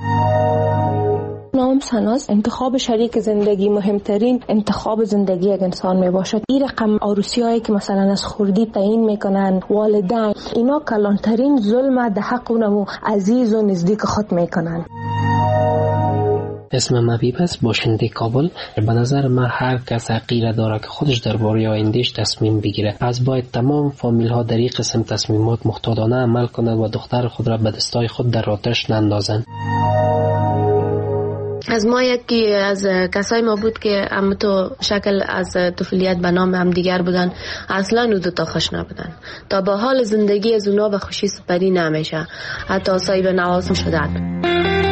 نام سناس انتخاب شریک زندگی مهمترین انتخاب زندگی یک انسان می باشد. این رقم عروسی هایی که مثلا از خردی تعیین میکنن والدین، اینا کلانترین ظلم در حق اونمو عزیز و نزدیک خود میکنن. اسمم حبیب است، باشنده کابل. به نظر من هر کس حقیره داره که خودش درباره آیندهش تصمیم بگیره. از باید تمام فامیل ها در این قسم تصمیمات محتاطانه عمل کنند و دختر خود را به دستای خود در آتش نندازند. از ما یکی از کسای ما بود که هم تو شکل از طفولیت به نام هم دیگر بودن، اصلا او دوتا خوش نبودن. تا با حال زندگی از اونا به خوشی سپری نمیشه، حتی صاحب نوازم شدن.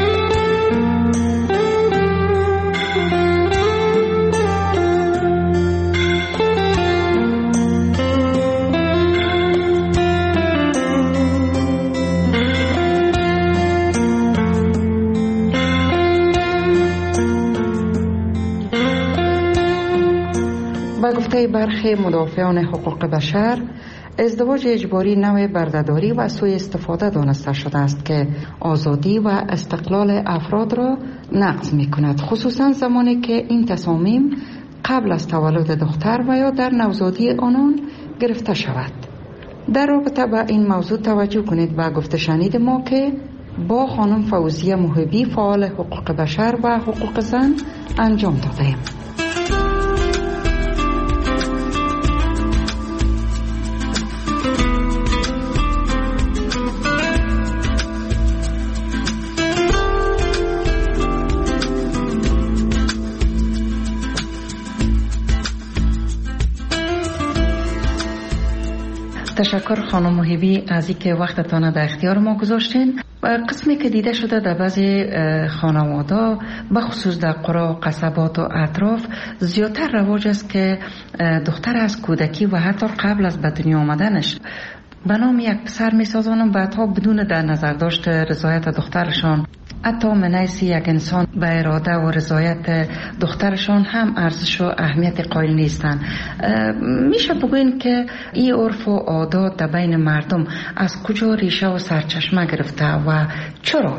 به گفته برخی مدافعان حقوق بشر، ازدواج اجباری نوع بردهداری و سوء استفاده دانسته شده است که آزادی و استقلال افراد را نقض می کند، خصوصا زمانی که این تصامیم قبل از تولد دختر و یا در نوزادی آنان گرفته شود. در رابطه با این موضوع توجه کنید به گفته شنید ما که با خانم فوزیه محبی، فعال حقوق بشر و حقوق زن، انجام دادیم. تشکر خانم محبی از اینکه وقتتان در اختیار ما گذاشتین. قسمی که دیده شده در بعضی خانواده به خصوص در قرا و قصبات و اطراف زیادتر رواج است که دختر از کودکی و حتی قبل از به دنیا آمدنش به نام یک پسر می سازانم، بعدها بدون در نظر داشت رضایت دخترشان، حتی منیسی یک انسان به اراده و رضایت دخترشان هم ارزش و اهمیت قائل نیستند. میشه بگوین که این عرف و عادات در بین مردم از کجا ریشه و سرچشمه گرفته و چرا؟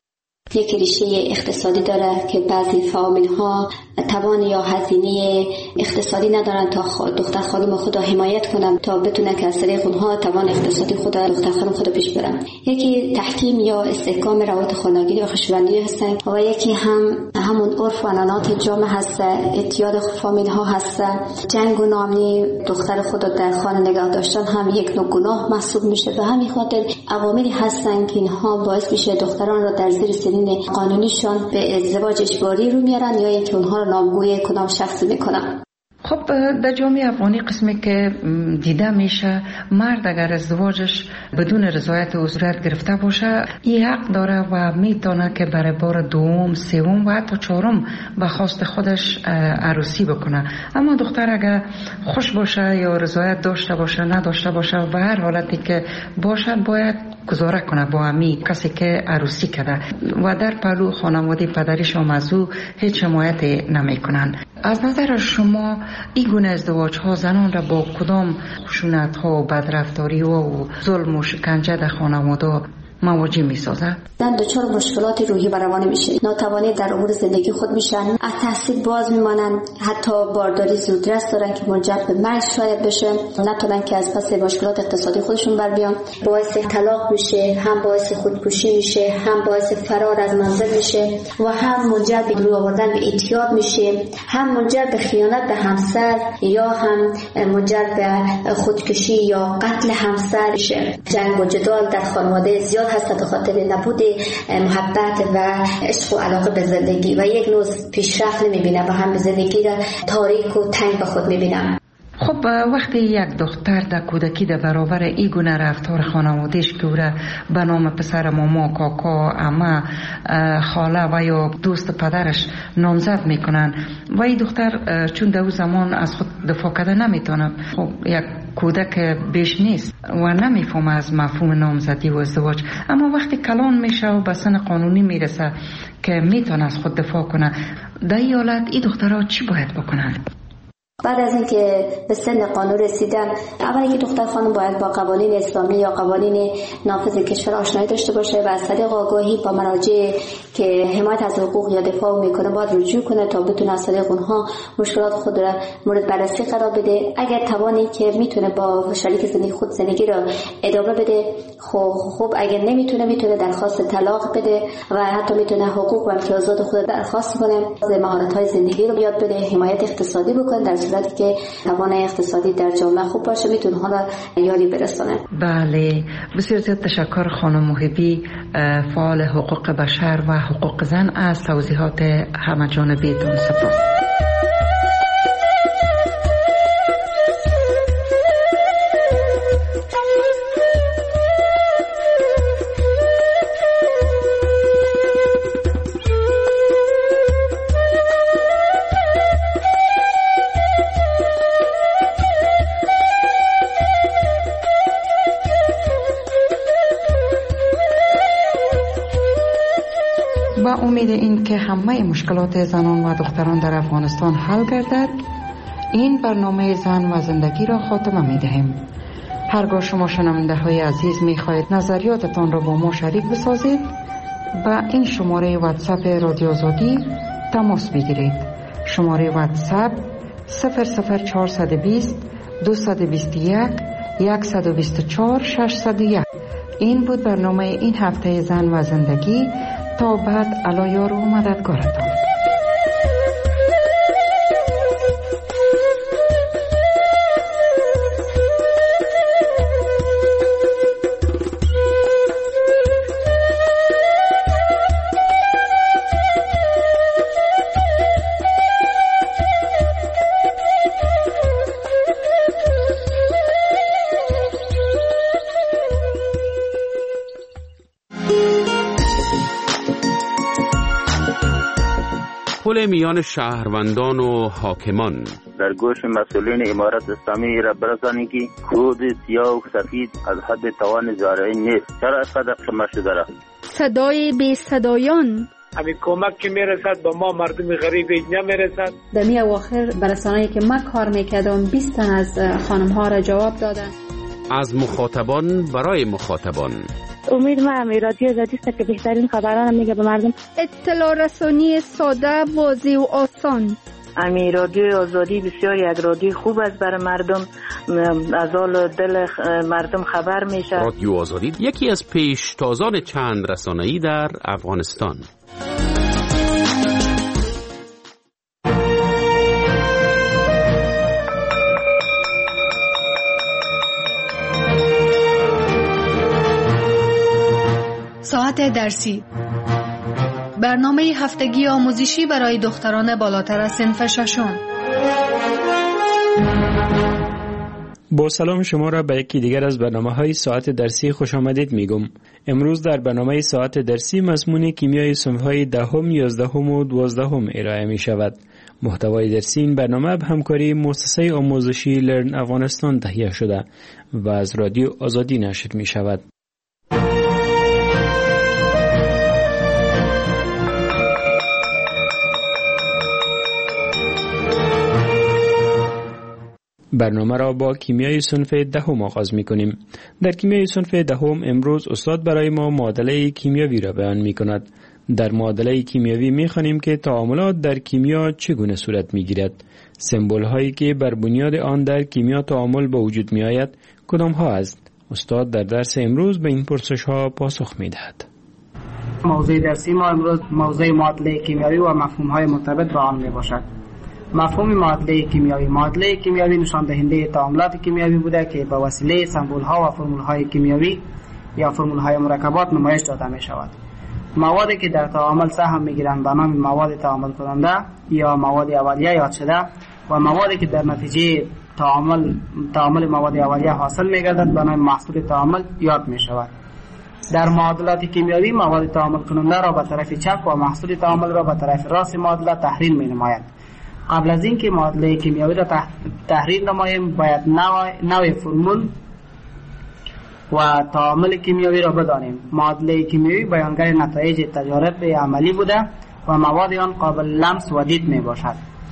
یک ریشه اقتصادی داره که بعضی فامیل ها توان یا هزینه اقتصادی ندارن تا دختر خانم خود را حمایت کنن تا بتونن که از طریق اونها توان اقتصادی خود را دختر خانم خود پیش برن. یکی تحکیم یا استحکام روابط خانگی و خوشبندی هستن و یکی هم همون عرف و عنعنات جامعه هست، اعتیاد فامیل ها هست. جنگ و ناامنی دختر خود را در خانه نگاه داشتن هم یک نوع گناه محسوب میشه. به همین خاطر عواملی هستن که اینها باعث میشه دختران را در زیر سنین قانونیشان به ازدواج اجباری رو میارن یا اینکه اونها رو نامگوی کدام شخصی میکنن. خب در جامعه افغانی قسمی که دیده میشه، مرد اگر ازدواجش بدون رضایت او صورت گرفته باشه، این حق داره و میتونه که برای بار دوم، سوم و حتی چهارم به خواست خودش عروسی بکنه. اما دختر اگر خوش باشه یا رضایت داشته باشه نداشته باشه و هر حالتی که باشه باید گزاره کنه با امی کسی که عروسی کرده و در پلو خانواده پدریش و مزو هیچ حمایت نمی کنن. از نظر شما این گونه ازدواج ها زنان را با کدام خشونت ها و بدرفتاری و ظلم و شکنجه در خانواده مواجه می سازد؟ زن دچار مشکلات روحی و روانی میشه، ناتوانی در امور زندگی خود میشن، از تحصیل باز میمانن، حتی بارداری زودرس دارن که منجر به مرگ شاید بشه، نتونن که از پس مشکلات اقتصادی خودشون بر بیان، باعث طلاق میشه، هم باعث خودکشی میشه، هم باعث فرار از منزل میشه و هم منجر به رو آوردن به اعتیاد میشه، هم منجر به خیانت به همسر یا هم منجر به خودکشی یا قتل همسر میشه. جنگ و جدال در خانواده زیاد هست به خاطر نبود محبت و عشق و علاقه به زندگی و یک نوع پیشرفت نمیبینه و هم زندگی را تاریک و تنگ به خود میبینه. خب وقتی یک دختر در کودکی در برابر این گونه رفتار خانوادهش که او را به نام پسر ماما، کاکا، عمه، خاله و یا دوست پدرش نامزد میکنن و این دختر چون در اون زمان از خود دفاع کرده نمیتونه، خب یک کودک بیش نیست و نمیفهمه از مفهوم نامزدی و ازدواج، اما وقتی کلان میشه و به سن قانونی میرسه که میتونه از خود دفاع کنه، در این حالت این دخترها چی باید بکنن؟ بعد از اینکه به سن قانون رسیدن، اولی که دختر خانم باید با قوانین اسلامی یا قوانین نافذ کشور آشنایی داشته باشه و از طریق آگاهی با مراجع که حمایت از حقوق یا دفاع میکنه باید رجوع کنه تا بتونه از طریق اونها مشکلات خود را مورد بررسی قرار بده. اگر توانی که میتونه با شریک زندگی خود زندگی را ادامه بده خوب خوب، اگر نمیتونه میتونه درخواست طلاق بده و حتی میتونه حقوق و امتیازات خود درخواست کنه، مهارت‌های زندگی رو یاد بده، حمایت اقتصادی بکنه. در صورتی که توان اقتصادی در جامعه خوب باشه میتونه حالا یاری برسونه. بله، بسیار زیاد تشکر خانم محبی، فعال حقوق بشر و حقوق زن، از توضیحات همه جانبیتون. سپاس. با امید این که همه مشکلات زنان و دختران در افغانستان حل گردد، این برنامه زن و زندگی را خاتمه می دهیم. هرگاه شما شنونده های عزیز می خواهید نظریاتتان را با ما شریک بسازید، با این شماره واتساپ رادیو آزادی تماس بگیرید. شماره واتساپ صفر صفر چهارصد و بیست دویست و بیست و یک صد و بیست و چهار ششصد و یک. این بود برنامه این هفته زن و زندگی. تا بعد، علایار و مددگارتان. پل میان شهروندان و حاکمان. در گوش مسئولین امارت اسلامی را برسانید که خود سیاه و سفید از حد توان زارعی نیست. چرا اینقدر قمه شده را؟ صدای بی صدایان. همین کمک که میرسد با ما مردم غریب نمیرسد. در می اواخر برسانه‌ای که من کار میکردم بیست تن از خانم ها را جواب دادن. از مخاطبان برای مخاطبان. امید ما هم رادیو آزادی است که بهترین خبران میگه به مردم. اطلاع رسانی ساده، واضح و آسان. امی رادیو آزادی بسیاری یک رادیو خوب است برای مردم، از حال دل مردم خبر میشه. رادیو آزادی یکی از پیشتازان چند رسانه‌ای در افغانستان. ساعت درسی، برنامه هفتگی آموزشی برای دختران بالاتر از صنف ششم. با سلام شما را به یکی دیگر از برنامه‌های ساعت درسی خوش آمدید میگم. امروز در برنامه ساعت درسی مضمون کیمیای صنف‌های دهم، یازدهم و دوازدهم ارائه می شود. محتوای درسی این برنامه به همکاری مؤسسه آموزشی لرن افغانستان تهیه شده و از رادیو آزادی نشر می شود. برنامه را با کیمیای صنف دهم آغاز می کنیم. در کیمیای صنف دهم امروز استاد برای ما معادله کیمیاوی را بیان می کند. در معادله کیمیاوی می خوانیم که تعاملات در کیمیا چگونه صورت می گیرد. سمبول هایی که بر بنیاد آن در کیمیا تعامل به وجود می آید کدام ها است؟ استاد در درس امروز به این پرسش ها پاسخ می دهد. موضوع درسی ما امروز موضوع معادله کیمیاوی و مفهوم های مرتبط با آن می باشد. مفهوم معادله کیمیاوی: معادله کیمیاوی نشان دهنده تعاملات کیمیاوی بوده که با وسیله سمبول ها و فرمول های کیمیاوی یا فرمول های مرکبات نمایش داده می شود. موادی که در تعامل سهم می گیرند به نام مواد تعامل کننده یا مواد اولیه یاد شده و موادی که در نتیجه تعامل تعامل مواد اولیه حاصل می گردد به نام محصول تعامل یاد می شود. در معادلات کیمیاوی مواد تعامل کننده را به طرف چپ و محصول تعامل را به طرف راست معادله تحریل می نماید. قبل از اینکه معادله کیمیاوی را تحریل نماییم باید نوع فرمول و تعامل کیمیاوی را بدانیم. معادله کیمیاوی بیانگر نتایج تجارب عملی بوده و مواد آن قابل لمس و دید می باشد.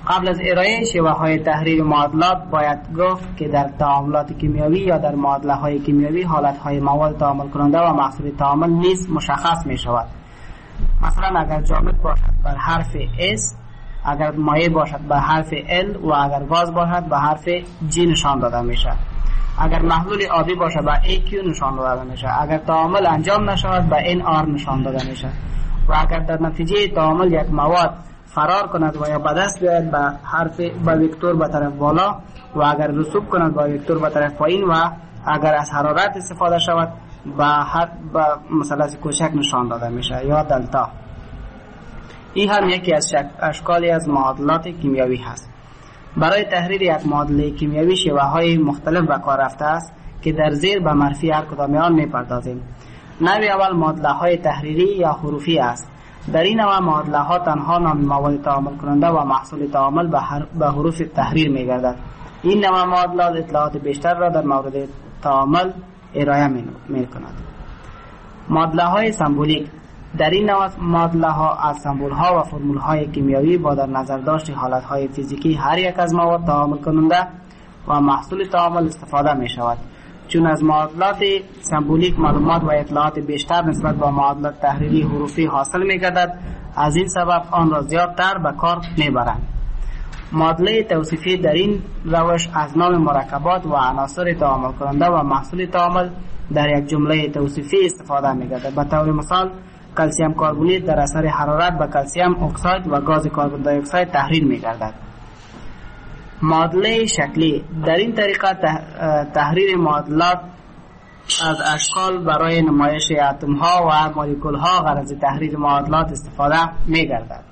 قبل از ارائه شیوه های تحریر معادلات باید گفت که در تعاملات کیمیایی یا در معادله های کیمیایی حالت های مواد تعامل کننده و محصول تعامل نیز مشخص می شود. مثلا اگر جامد باشد بر حرف S، اگر مایع باشد بر حرف L و اگر گاز باشد بر حرف G نشان داده می شود. اگر محلول آبی باشد بر ای کیو نشان داده می شود. اگر تعامل انجام نشود بر ان آر نشان داده می شود. و اگر در نتیجه تعامل یک مواد فرار کند و یا به دست بیاید به حرف به وکتور به طرف بالا و اگر رسوب کند به وکتور به طرف پایین و اگر از حرارت استفاده شود به هر به مثلث کوچک نشان داده میشه یا دلتا. این هم یکی از اشکالی از معادلات کیمیایی هست. برای تحریر یک معادله کیمیایی شیوه های مختلف به کار رفته است که در زیر به معرفی هر کدام آن میپردازیم. نوع اول معادله های تحریری یا حروفی است. در این نوع معادله ها تنها نام مواد تعامل کننده و محصول تعامل به, به حروف تحریر می گردد. این نوع معادلات اطلاعات بیشتر را در مورد تعامل ارائه می کند. معادله های سمبولیک. در این نوع معادله ها از سمبول ها و فرمول های کیمیایی با در نظر داشت حالت های فیزیکی هر یک از مواد تعامل کننده و محصول تعامل استفاده می شود. چون از معادلات سمبولیک معلومات و اطلاعات بیشتر نسبت با معادلات تحریری حروفی حاصل می گردد، از این سبب آن را زیادتر به کار می برند. معادله توصیفی در این روش از نام مرکبات و عناصر تعامل کننده و محصول تعامل در یک جمله توصیفی استفاده می گردد. به طور مثال کلسیم کربونیت در اثر حرارت به کلسیم اکساید و گاز کربن دی اکساید تحریر می گردد. معادله شکلی. در این طریقه تحریر معادلات از اشکال برای نمایش اتم ها و مولکول ها غرض تحریر معادلات استفاده می گردد.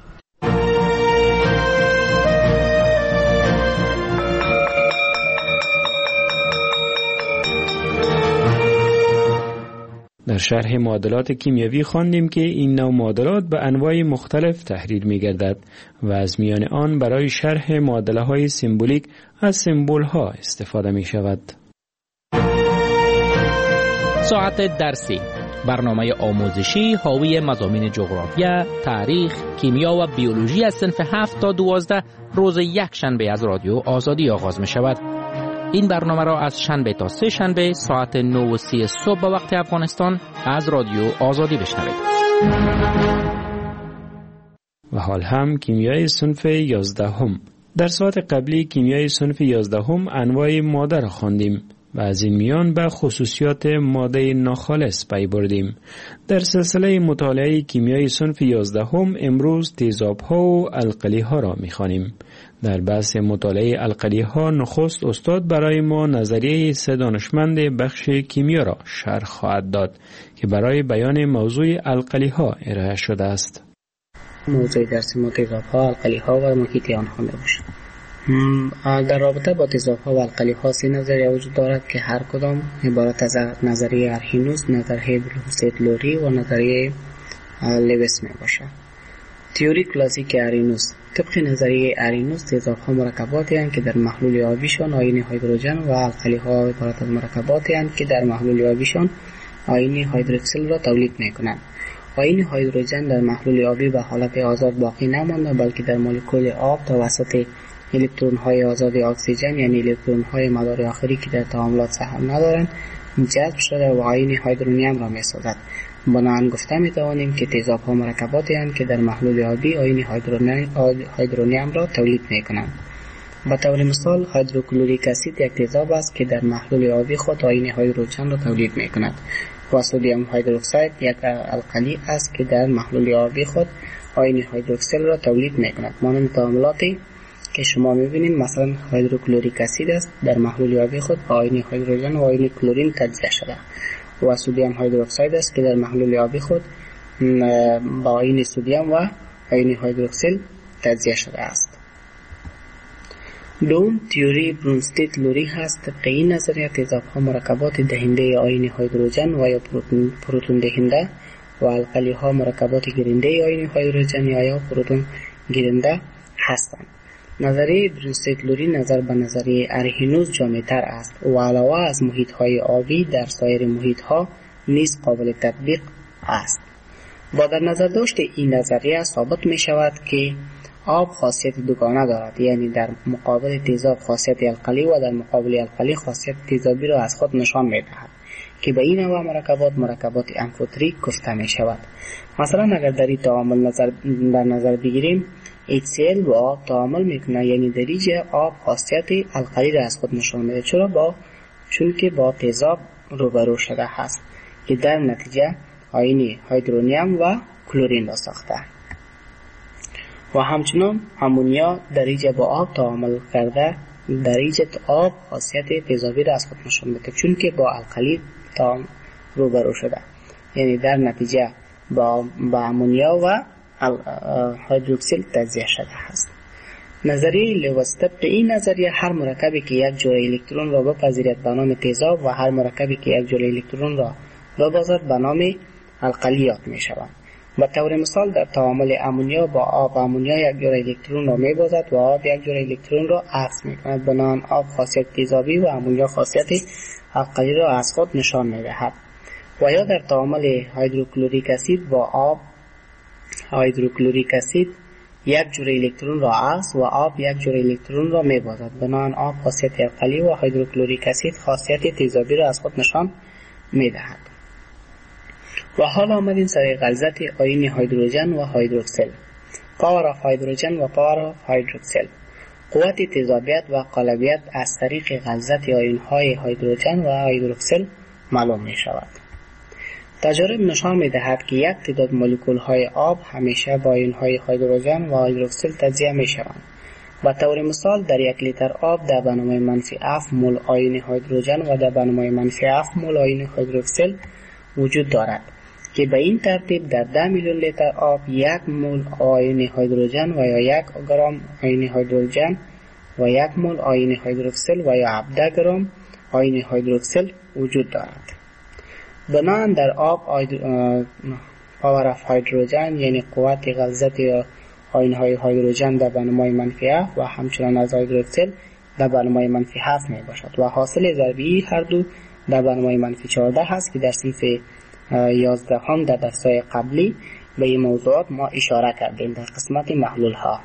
در شرح معادلات کیمیایی خواندیم که این نوع معادلات به انواع مختلف تحریر می گردد و از میان آن برای شرح معادله های سمبولیک از سمبول ها استفاده می شود. ساعت درسی، برنامه آموزشی حاوی مضامین جغرافیا، تاریخ، کیمیا و بیولوژی از صنف هفت تا دوازده روز یک شنبه از رادیو آزادی آغاز می شود. این برنامه را از شنبه تا سه شنبه ساعت نه و سی صبح به وقت افغانستان از رادیو آزادی بشنوید. و حال هم کیمیای صنف یازدهم. در ساعت قبلی کیمیای صنف یازدهم انواع ماده را خواندیم و از این میان به خصوصیات ماده ناخالص پی بردیم. در سلسله مطالعه کیمیای صنف یازدهم امروز تیزاب‌ها و القلی‌ها را می‌خوانیم. در بحث مطالعه القلی‌ها نخست استاد برای ما نظریه سه دانشمند بخش کیمیا را شرح خواهد داد که برای بیان موضوع القلی‌ها ارائه شده است. موضوع درس ما تیزاب‌ها، القلی‌ها و محیط آنها میباشد. در رابطه با تیزاب‌ها و القلی‌ها سه نظریه وجود دارد که هر کدام عبارت از نظریه ارهینوس، نظریه بروسیت لوری و نظریه لویس میباشد. تئوری کلاسیک ارینوس. طبق نظریه ارینوس تیزاب‌ها مرکباتی هستند که در محلول آبیشان آیین هیدروژن و القلی‌ها عبارت از مرکباتی هستند که در محلول آبیشان آیین هیدروکسیل را تولید می‌کنند. آیین هیدروژن در محلول آبی به حالت آزاد باقی نمانده بلکه در مولکول آب توسط الکترون‌های آزاد اکسیژن یعنی الکترون‌های مدار آخری که در تعاملات سهم ندارند جذب شده و آیین هیدرونیم را می‌سازد. بنابراین گفته می‌توانیم که تیزاب‌ها مرکباتی هستند که در محلول آبی آیین هیدرونیم را تولید می‌کنند. به طور مثال هیدروکلوریک اسید یک تیزاب است که در محلول آبی خود آیین هیدروژن را تولید می‌کند. و سدیم هیدروکساید یک القلی است که در محلول آبی خود آیین هیدروکسیل را تولید می‌کند. مانند تعاملاتی که شما می‌بینید مثلا هیدروکلوریک اسید است در محلول آبی خود با آیین هیدروژن و آیین کلورین تجزیه شده. و سدیم هیدروکساید است که در محلول آبی خود با آیین سدیم و آیین هیدروکسیل تجزیه شده است. دوم تئوری برونستیت لوری هست. طبق این نظریه تیزاب‌ها مرکبات دهنده آیین هیدروژن و یا پروتون, پروتون دهنده و القلی‌ها مرکبات گیرنده آیین هیدروژن یا یا پروتون گیرنده هستند. نظریه برونستیت لوری نظر به نظریه ارهینوس جامع‌تر است و علاوه از محیط‌های آبی در سایر محیط‌ها نیز قابل تطبیق است. با در نظر داشت این نظریه ثابت می شود که آب خاصیت دوگانه دارد، یعنی در مقابل تیزاب خاصیت القلی و در مقابل القلی خاصیت تیزابی را از خود نشان می‌دهد که به این نوع مرکبات مرکبات امفوتریک گفته می شود. مثلا اگر در این تعامل نظر در نظر بگیریم اچ سی ال با آب تعامل میکنه، یعنی در اینجا آب خاصیت القلی را از خود نشان میده، چرا با چون که با تیزاب روبرو شده هست که در نتیجه آیون هیدرونیم و کلورین را ساخته. و همچنین امونیا در اینجا با آب تعامل کرده، در اینجا آب خاصیت تیزابی را از خود نشان میده چون که با القلی تعامل روبرو شده، یعنی در نتیجه با با امونیا و هیدروکسیل تجزیه شده است. نظریه لویس طبق این نظریه هر مرکبی که یک جرعه الکترون را بپذیرد به نام تیزاب و هر مرکبی که یک جرعه الکترون را ببازد به نام القلی یاد می شوند. به طور مثال در تعامل امونیا با آب، امونیا یک جرعه الکترون را می بازد و آب یک جرعه الکترون را عکس می کند، بنابراین آب خاصیت تیزابی و امونیا خاصیت القلی را از خود نشان می دهد. و یا در تعامل هیدروکلوریک اسید با آب، هیدروکلوریک اسید یک جرعه الکترون را عکس و آب یک جرعه الکترون را می بازد، بنابراین آب خاصیت القلی و هیدروکلوریک اسید خاصیت تیزابی را از خود نشان می دهد. و حالا آمدیم سر غلظت آیون هیدروژن و هیدروکسل. پاور آف هیدروژن و پاور آف هیدروکسل. قوت تیزابیت و قالبیت از طریق غلظت آیون های هیدروژن و هیدروکسل معلوم می شود. تجارب نشان می دهد که یک تعداد مولکول های آب همیشه با آیون های هیدروژن و هیدروکسل تجزیه می شوند. به طور مثال در یک لیتر آب در بنامه منفی هفت مول آیون هیدروژن و در بنامه منفی هفت مول آیون هیدروکسل وجود دارد که به این ترتیب در ده میلیون لیتر آب یک مول آیون هیدروژن و یا یک گرم آیون هیدروژن و یک مول آیون هیدروکسل و یا هفده گرم آیون هیدروکسل وجود دارد. بنابراین در آب پاور آف هیدروژن یعنی قوت غلظت آیون های هیدروژن در بنمای منفی هفت و همچنان از هیدروکسل در بنمای منفی هفت می باشد و حاصل ضربی هر دو در بنمای منفی چهارده هست که در صنف یازده هم در درس‌های قبلی به این موضوعات ما اشاره کردیم در قسمت محلول ها.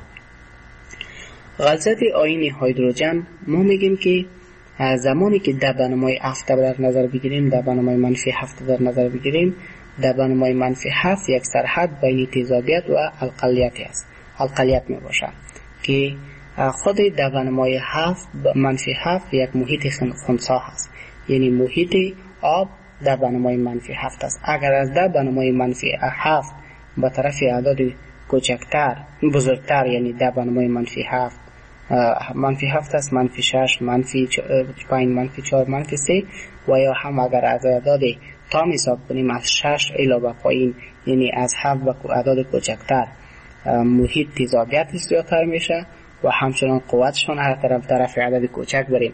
غلظت آیون هیدروژن ما میگیم که زمانی که در بنمای هفت در نظر بگیریم، در بنمای منفی هفت در نظر بگیریم، در بنمای منفی هفت یک سرحد بین تیزابیت و القلیت است، القلیت می باشد که خود در بنمای هفت منفی هفت یک محیط خنثی هست، یعنی محیط آب در بنمای منفی هفت است. اگر از در بنمای منفی هفت به طرف اعداد کوچکتر بزرگتر، یعنی در بنمای منفی هفت منفی هفت است، منفی شش، منفی پنج، منفی چهار، منفی سه و یا هم اگر از اعداد تام حساب کنیم از شش الی به پایین، یعنی از هفت به اعداد کوچکتر، محیط تیزابیت زیادتر میشه و همچنان قوتشون هر طرف طرف عدد کوچک بریم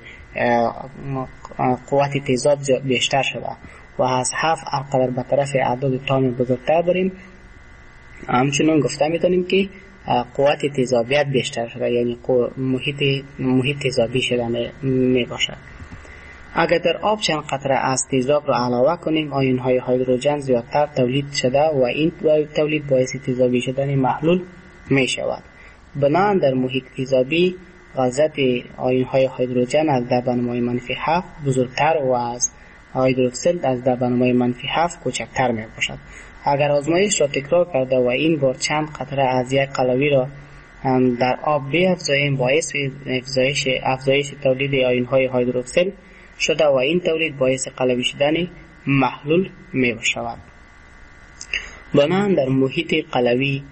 قوت تیزاب بیشتر شده و از هفت هر به طرف اعداد تام بزرگتر بریم همچنان گفته میتونیم که قوت تیزابیت بیشتر شده، یعنی محیط محیط تیزابی شده می باشد. اگر در آب چند قطره از تیزاب را علاوه کنیم آیون های هیدروژن زیادتر تولید شده و این تولید باعث تیزابی شدن محلول می شود. بنابراین در محیط تیزابی غلظت آیون های هیدروژن از در بنمای منفی هفت بزرگتر و از هیدروکسل از در بنمای منفی هفت کوچکتر می باشد. اگر آزمایش را تکرار کرده و این بار چند قطره از یک قلوی را در آب بیافزاییم باعث افزایش افزایش تولید آیون های هیدروکسل شده و این تولید باعث قلوی شدن محلول می باشد. بنابراین در محیط قلوی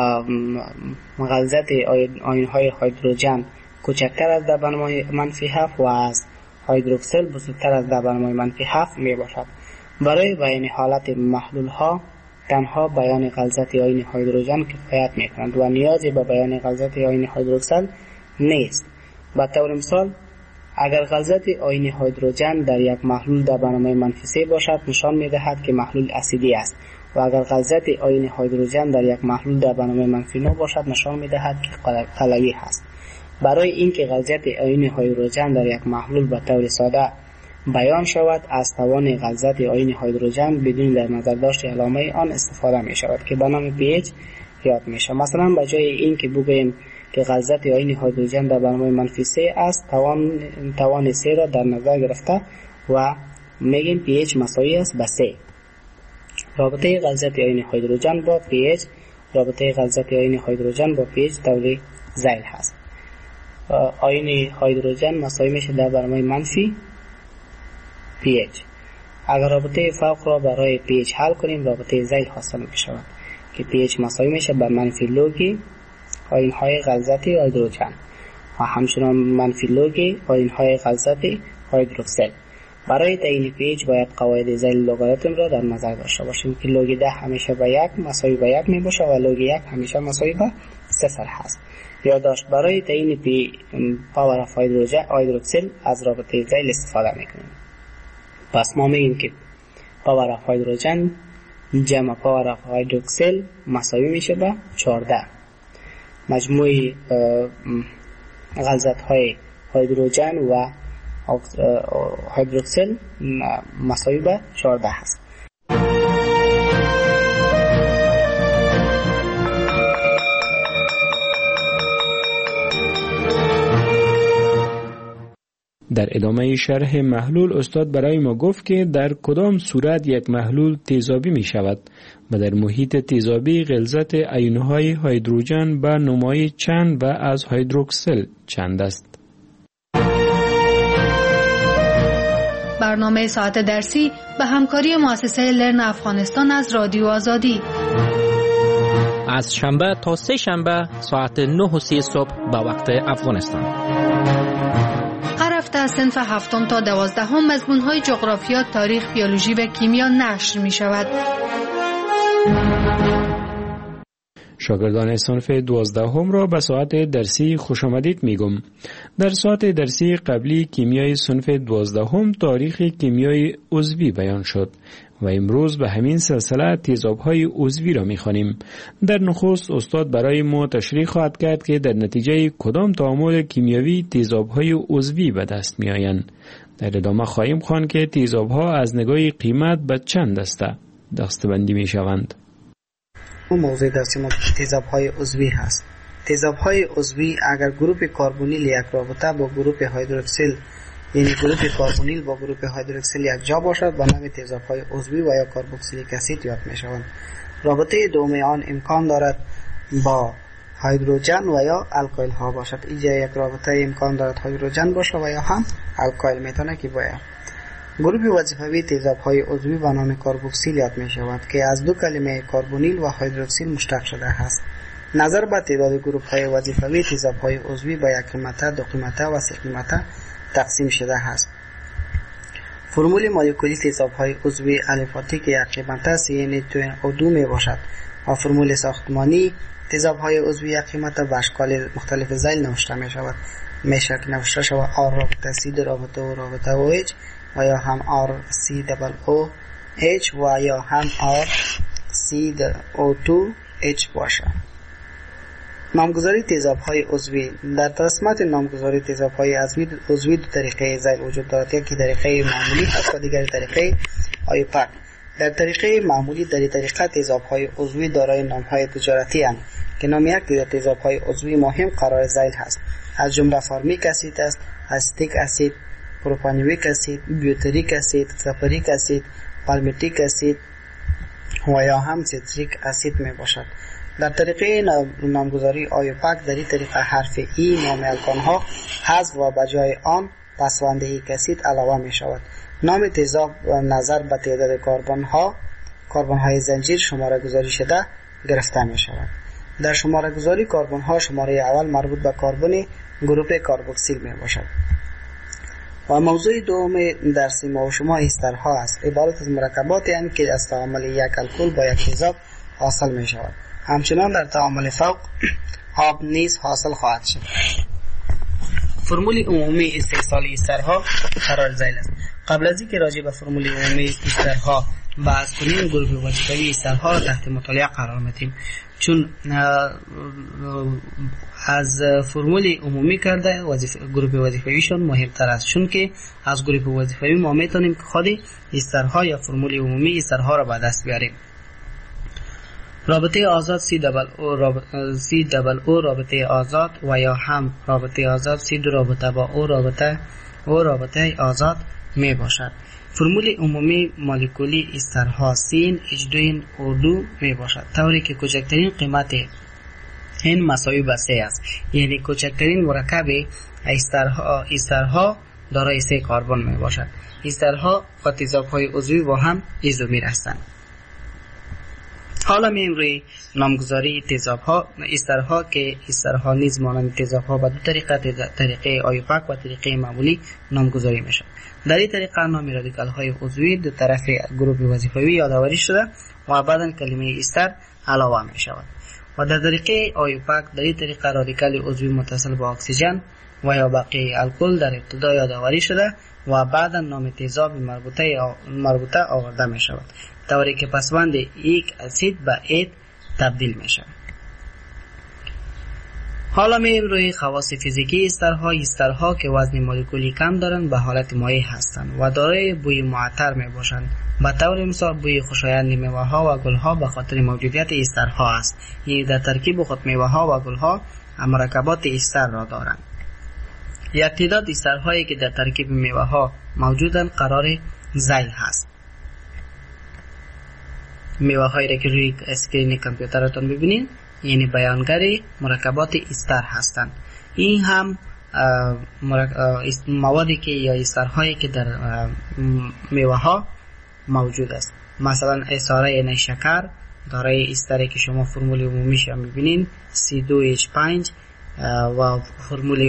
غلظت آیون های هیدروژن کوچکتر از در بنمای منفی هفت و از هیدروکسل بزرگتر از در بنمای منفی هفت می باشد. برای بیان حالت محلول ها تنها بیان غلظت آیون هیدروژن کفایت می کند و نیازی به بیان غلظت آیون هیدروکسل نیست. به طور مثال اگر غلظت آیون هیدروژن در یک محلول در بنمای منفی سه باشد نشان می دهد که محلول اسیدی است و اگر غلظت آیون هیدروژن در یک محلول در بنمای منفی نه باشد نشان می دهد که قلوی است. برای اینکه غلظت آیون هیدروژن در یک محلول به طور ساده بیان شود از توان غلظت آیون هیدروژن بدون در نظر داشت علامه آن استفاده می شود که به نام pH یاد میشه. مثلا به جای این که بگوییم که غلظت آیین هیدروژن در برنامه منفی سه است، توان توان سه را در نظر گرفته و میگیم پی اچ مساوی است به سه. رابطه غلظت آیین هیدروژن با پی اچ رابطه غلظت آیین هیدروژن با پی اچ دوره ذیل هست. آیین هیدروژن مساوی میشه در برنامه منفی پی اچ. اگر رابطه فوق را برای پی اچ حل کنیم، رابطه ذیل حاصل میشود که پی اچ مساوی میشه به منفی لوگ آیین های غلظت هیدروژن و همچنان منفی لوگ آیین های غلظت هیدروکسل. برای تعیین پی اچ باید قواعد ذیل لوگاریتم را در نظر داشته باشیم که لوگ ده همیشه به یک مساوی به یک می باشه و لوگ یک همیشه مساوی به صفر هست. یادداشت: برای تعیین پی پاور اف هیدروژن هیدروکسل از رابطه ذیل استفاده میکنیم. پس ما میگیم که پاور اف هیدروژن جمع پاور اف هیدروکسل مساوی میشه به چهارده. مجموع غلظت های هیدروژن و هیدروکسل مساوی به چهارده هست. در ادامه شرح محلول استاد برای ما گفت که در کدام صورت یک محلول تیزابی می شود و در محیط تیزابی غلظت آیون‌های هیدروژن به نمای چند و از هیدروکسل چند است. برنامه ساعت درسی به همکاری مؤسسه لرن افغانستان از رادیو آزادی از شنبه تا سه شنبه ساعت نه و سی صبح به وقت افغانستان. هر هفته از صنف هفتم تا دوازدهم مضمون‌های جغرافیا، تاریخ، بیولوژی و کیمیا نشر می شود. شاگردان صنف دوازدهم را به ساعت درسی خوش آمدید میگم. در ساعت درسی قبلی کیمیای صنف دوازدهم تاریخ کیمیای عضوی بیان شد و امروز به همین سلسله تیزاب‌های عضوی را می‌خوانیم. در نخست استاد برای ما تشریح خواهد کرد که در نتیجه کدام تعامل کیمیایی تیزاب‌های عضوی به دست می‌آیند. در ادامه خواهیم خواند که تیزاب‌ها از نگاه قیمت به چند دسته دسته‌بندی می‌شوند. موضوع درسی ما تیزاب‌های عضوی هست. تیزاب‌های عضوی اگر گروپ کربونیل یک رابطه با گروپ هیدروکسیل، یعنی گروپ کربونیل با گروپ هیدروکسیل یک جا باشد، به نام تیزاب‌های عضوی و یا کربوکسیلیک اسید یاد می‌شوند. رابطه دوم آن امکان دارد با هیدروژن و یا الکایل ها باشد. اینجا یک رابطه امکان دارد هیدروژن باشه و یا هم الکایل میتونه که باید. گروپ وظیفوی تیزاب‌های عضوی به نام کربوکسیل یاد می‌شود که از دو کلمه کربونیل و هیدروکسیل مشتق شده است. نظر به تعداد گروپ‌های وظیفوی تیزاب‌های عضوی به یک قیمته، دو قیمته و سه قیمته تقسیم شده است. فرمول مولکولی تیزاب‌های عضوی الفاتی که یک قیمته سی ان او دو می باشد و فرمول ساختمانی تیزاب‌های عضوی یک قیمته به اشکال مختلف ذیل نوشته می‌شود. میشه که نوشته شود آر رابطه سی رابطه او رابطه او اچ و یا هم آر سی دبل او اچ و یا هم آر سی او دو اچ باشد. نامگذاری تیزاب‌های عضوی. در رسمت نامگذاری تیزاب‌های عضوی دو طریقه ذیل وجود دارد، یکی طریقه معمولی است و دیگری طریقه آیوپک. در طریقه معمولی در طریقه تیزاب‌های عضوی دارای نام‌های تجارتی اند که نام یک تعداد تیزاب‌های عضوی مهم قرار ذیل هست، از جمله فارمیک اسید است، استیک اسید، پروپانیویک اسید، بیوتریک اسید، سفریک اسید، پالمیتیک اسید و یا هم سیتریک اسید می باشد. در طریقه نامگذاری آیوپک در این طریقه حرف ای نام الکان ها حذف و بجای آن پسوند ایک اسید علاوه می شود. نام تیزاب نظر به تعداد کربن ها کربن های زنجیر شماره گذاری شده گرفته می شود. در شماره گذاری کربن ها شماره اول مربوط به کربن گروپ کربوکسیل می باشد. و موضوع دوم درسی ما و شما استرها است. عبارت از مرکباتی هستند که از تعامل یک الکل با یک تیزاب حاصل می شود. همچنان در تعامل فوق آب نیز حاصل خواهد شد. فرمول عمومی استحصال استرها قرار ذیل است. قبل از اینکه راجع به فرمول عمومی استرها بحث کنیم، گروه وظیفوی استرها را تحت مطالعه قرار میدیم، چون از فرمول عمومی کرده وظیفه گروه وظیفویشون مهمتر است، چون که از گروه وظیفوی ما میتونیم که خود استرها یا فرمول عمومی استرها را به دست بیاریم. رابطه آزاد سی دبل او رابطه سی دبل او رابطه آزاد و یا هم رابطه آزاد سی دو رابطه با او رابطه او رابطه آزاد می باشد. فرمول عمومی مولکولی استرها سین اچ دو او دو می باشد، طوری که کوچکترین قیمت این مساوی به سه است، یعنی کوچکترین مرکب استرها استرها دارای سه کربن می باشد. استرها و تیزاب‌های عضوی با هم ایزومر هستند. حالا می‌ریم روی نامگذاری تیزاب‌ها. استرها که استرها نیز مانند تیزاب‌ها به دو طریقه، طریقه آیوپاک و طریقه معمولی نامگذاری می‌شود. در این طریقه نام رادیکال‌های عضوی دو طرف گروه وظیفوی یادآوری شده و بعداً کلمه استر علاوه می‌شود. و در طریقه آیوپاک در این طریقه رادیکال عضوی متصل با اکسیژن و یا بقیه الکل در ابتدا یادآوری شده و بعدا نام تیزاب مربوطه مربوطه آورده می شود، طوری که پسوند یک اسید به اید تبدیل می شود. حالا میریم روی خواص فیزیکی استرها. استرها که وزن مولکولی کم دارند به حالت مایع هستند و دارای بوی معطر می باشند. به طور مثال بوی خوشایند میوه ها و گل ها به خاطر موجودیت استرها است، یعنی در ترکیب خود میوه ها و گل ها مرکبات استر را دارند. یک تعداد استرهایی که در ترکیب میوه ها موجودند قرار ذیل هست. میوه هایی را که روی اسکرین کامپیوترتون ببینید یعنی بیانگر مرکبات استر هستند. این هم موادی که یا استرهایی که در میوه ها موجود است. مثلا اساره نیشکر دارای استری که شما فرمول عمومیش هم میبینین سی دو اچ پنج و فرمول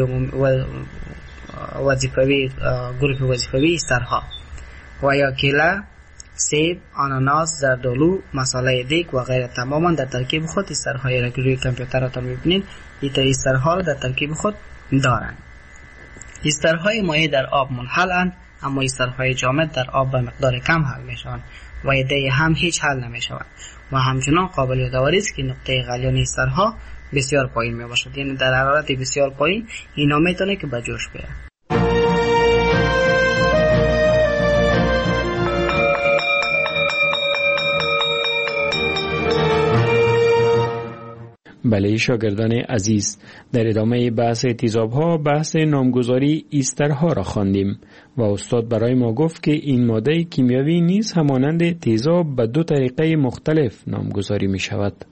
وظیفوی گروه وظیفوی استرها و یا کیله، سیب، آناناس، زردآلو، مصالحه دیگ و غیره تماما در ترکیب خود استرهایی را که روی کامپیوترتان میبینید این استرها را در ترکیب خود دارند. استرهای مایع در آب منحلند، اما استرهای جامد در آب به مقدار کم حل میشوند و ایده هم هیچ حل نمیشوند و همچنان قابل یادآوری است که نقطه غلیان استرها بسیار پایین می باشد، یعنی در حرارت بسیار پایین اینا میتونه که به جوش بیاد. بله شاگردان عزیز، در ادامه بحث تیزاب‌ها بحث نامگذاری استرها را خواندیم و استاد برای ما گفت که این ماده کیمیایی نیز همانند تیزاب به دو طریقه مختلف نامگذاری می شود.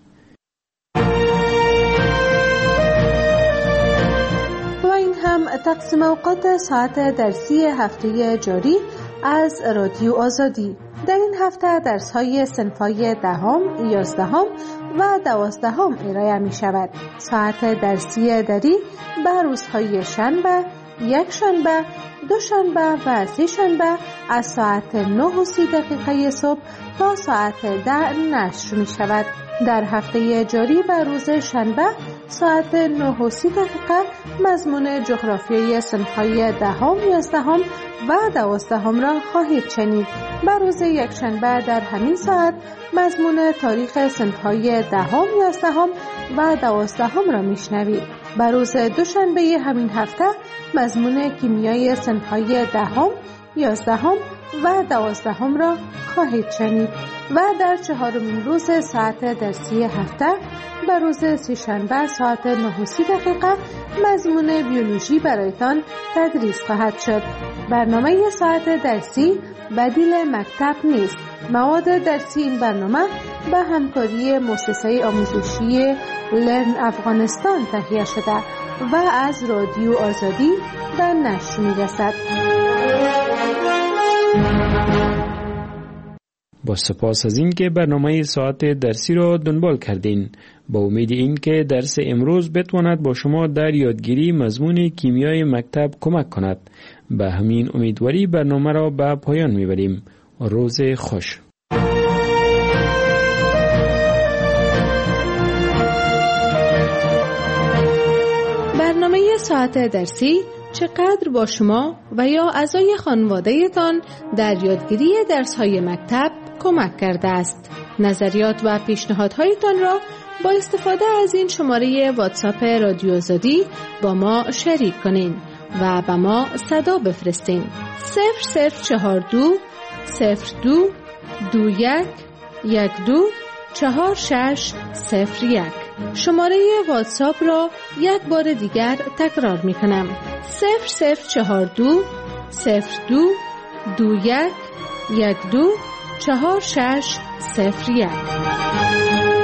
و این هم تقسیم اوقات ساعت درسی هفته جاری از رادیو آزادی. در این هفته درس‌های صنف‌های دهم، یازدهم و دوازدهم ارائه می شود. ساعت درسی دری به روزهای شنبه، یک شنبه، دو شنبه و سه شنبه از ساعت نه و سی دقیقه صبح تا ساعت ده نشر می شود. در هفته جاری به روز شنبه ساعت نه و سی دقیقه مضمون جغرافیای صنف‌های دهم، یازدهم و دوازدهم را خواهید شنید. به روز یکشنبه در همین ساعت مضمون تاریخ صنف‌های دهم، یازدهم و دوازدهم را میشنوید. به روز دوشنبه همین هفته مضمون کیمیای صنف‌های دهم، یازدهم و دوازدهم را خواهید شنید و در چهارمین روز ساعت درسی هفته به روز سه‌شنبه ساعت نه و سی دقیقه مضمون بیولوژی برایتان تدریس خواهد شد. برنامه ساعت درسی بدیل مکتب نیست. مواد درسی این برنامه به همکاری مؤسسه آموزشی لرن افغانستان تهیه شده و از رادیو آزادی به نشر می‌رسد. با سپاس از این که برنامه ساعت درسی را دنبال کردین. با امید این که درس امروز بتواند با شما در یادگیری مضمون کیمیای مکتب کمک کند. به همین امیدواری برنامه را به پایان میبریم. روز خوش. برنامه ساعت درسی چقدر با شما و یا اعضای خانواده‌تان در یادگیری درس‌های مکتب کمک کرده است؟ نظریات و پیشنهادهایتان را با استفاده از این شماره واتساپ رادیو آزادی با ما شریک کنین و به ما صدا بفرستین. صفر صفر چهار دو صفر دو دو یک یک دو چهار شش صفر یک. شماره واتساپ را یک بار دیگر تکرار می کنم: صفر صفر چهار دو صفر دو دو یک یک دو چهار شش صفر یک.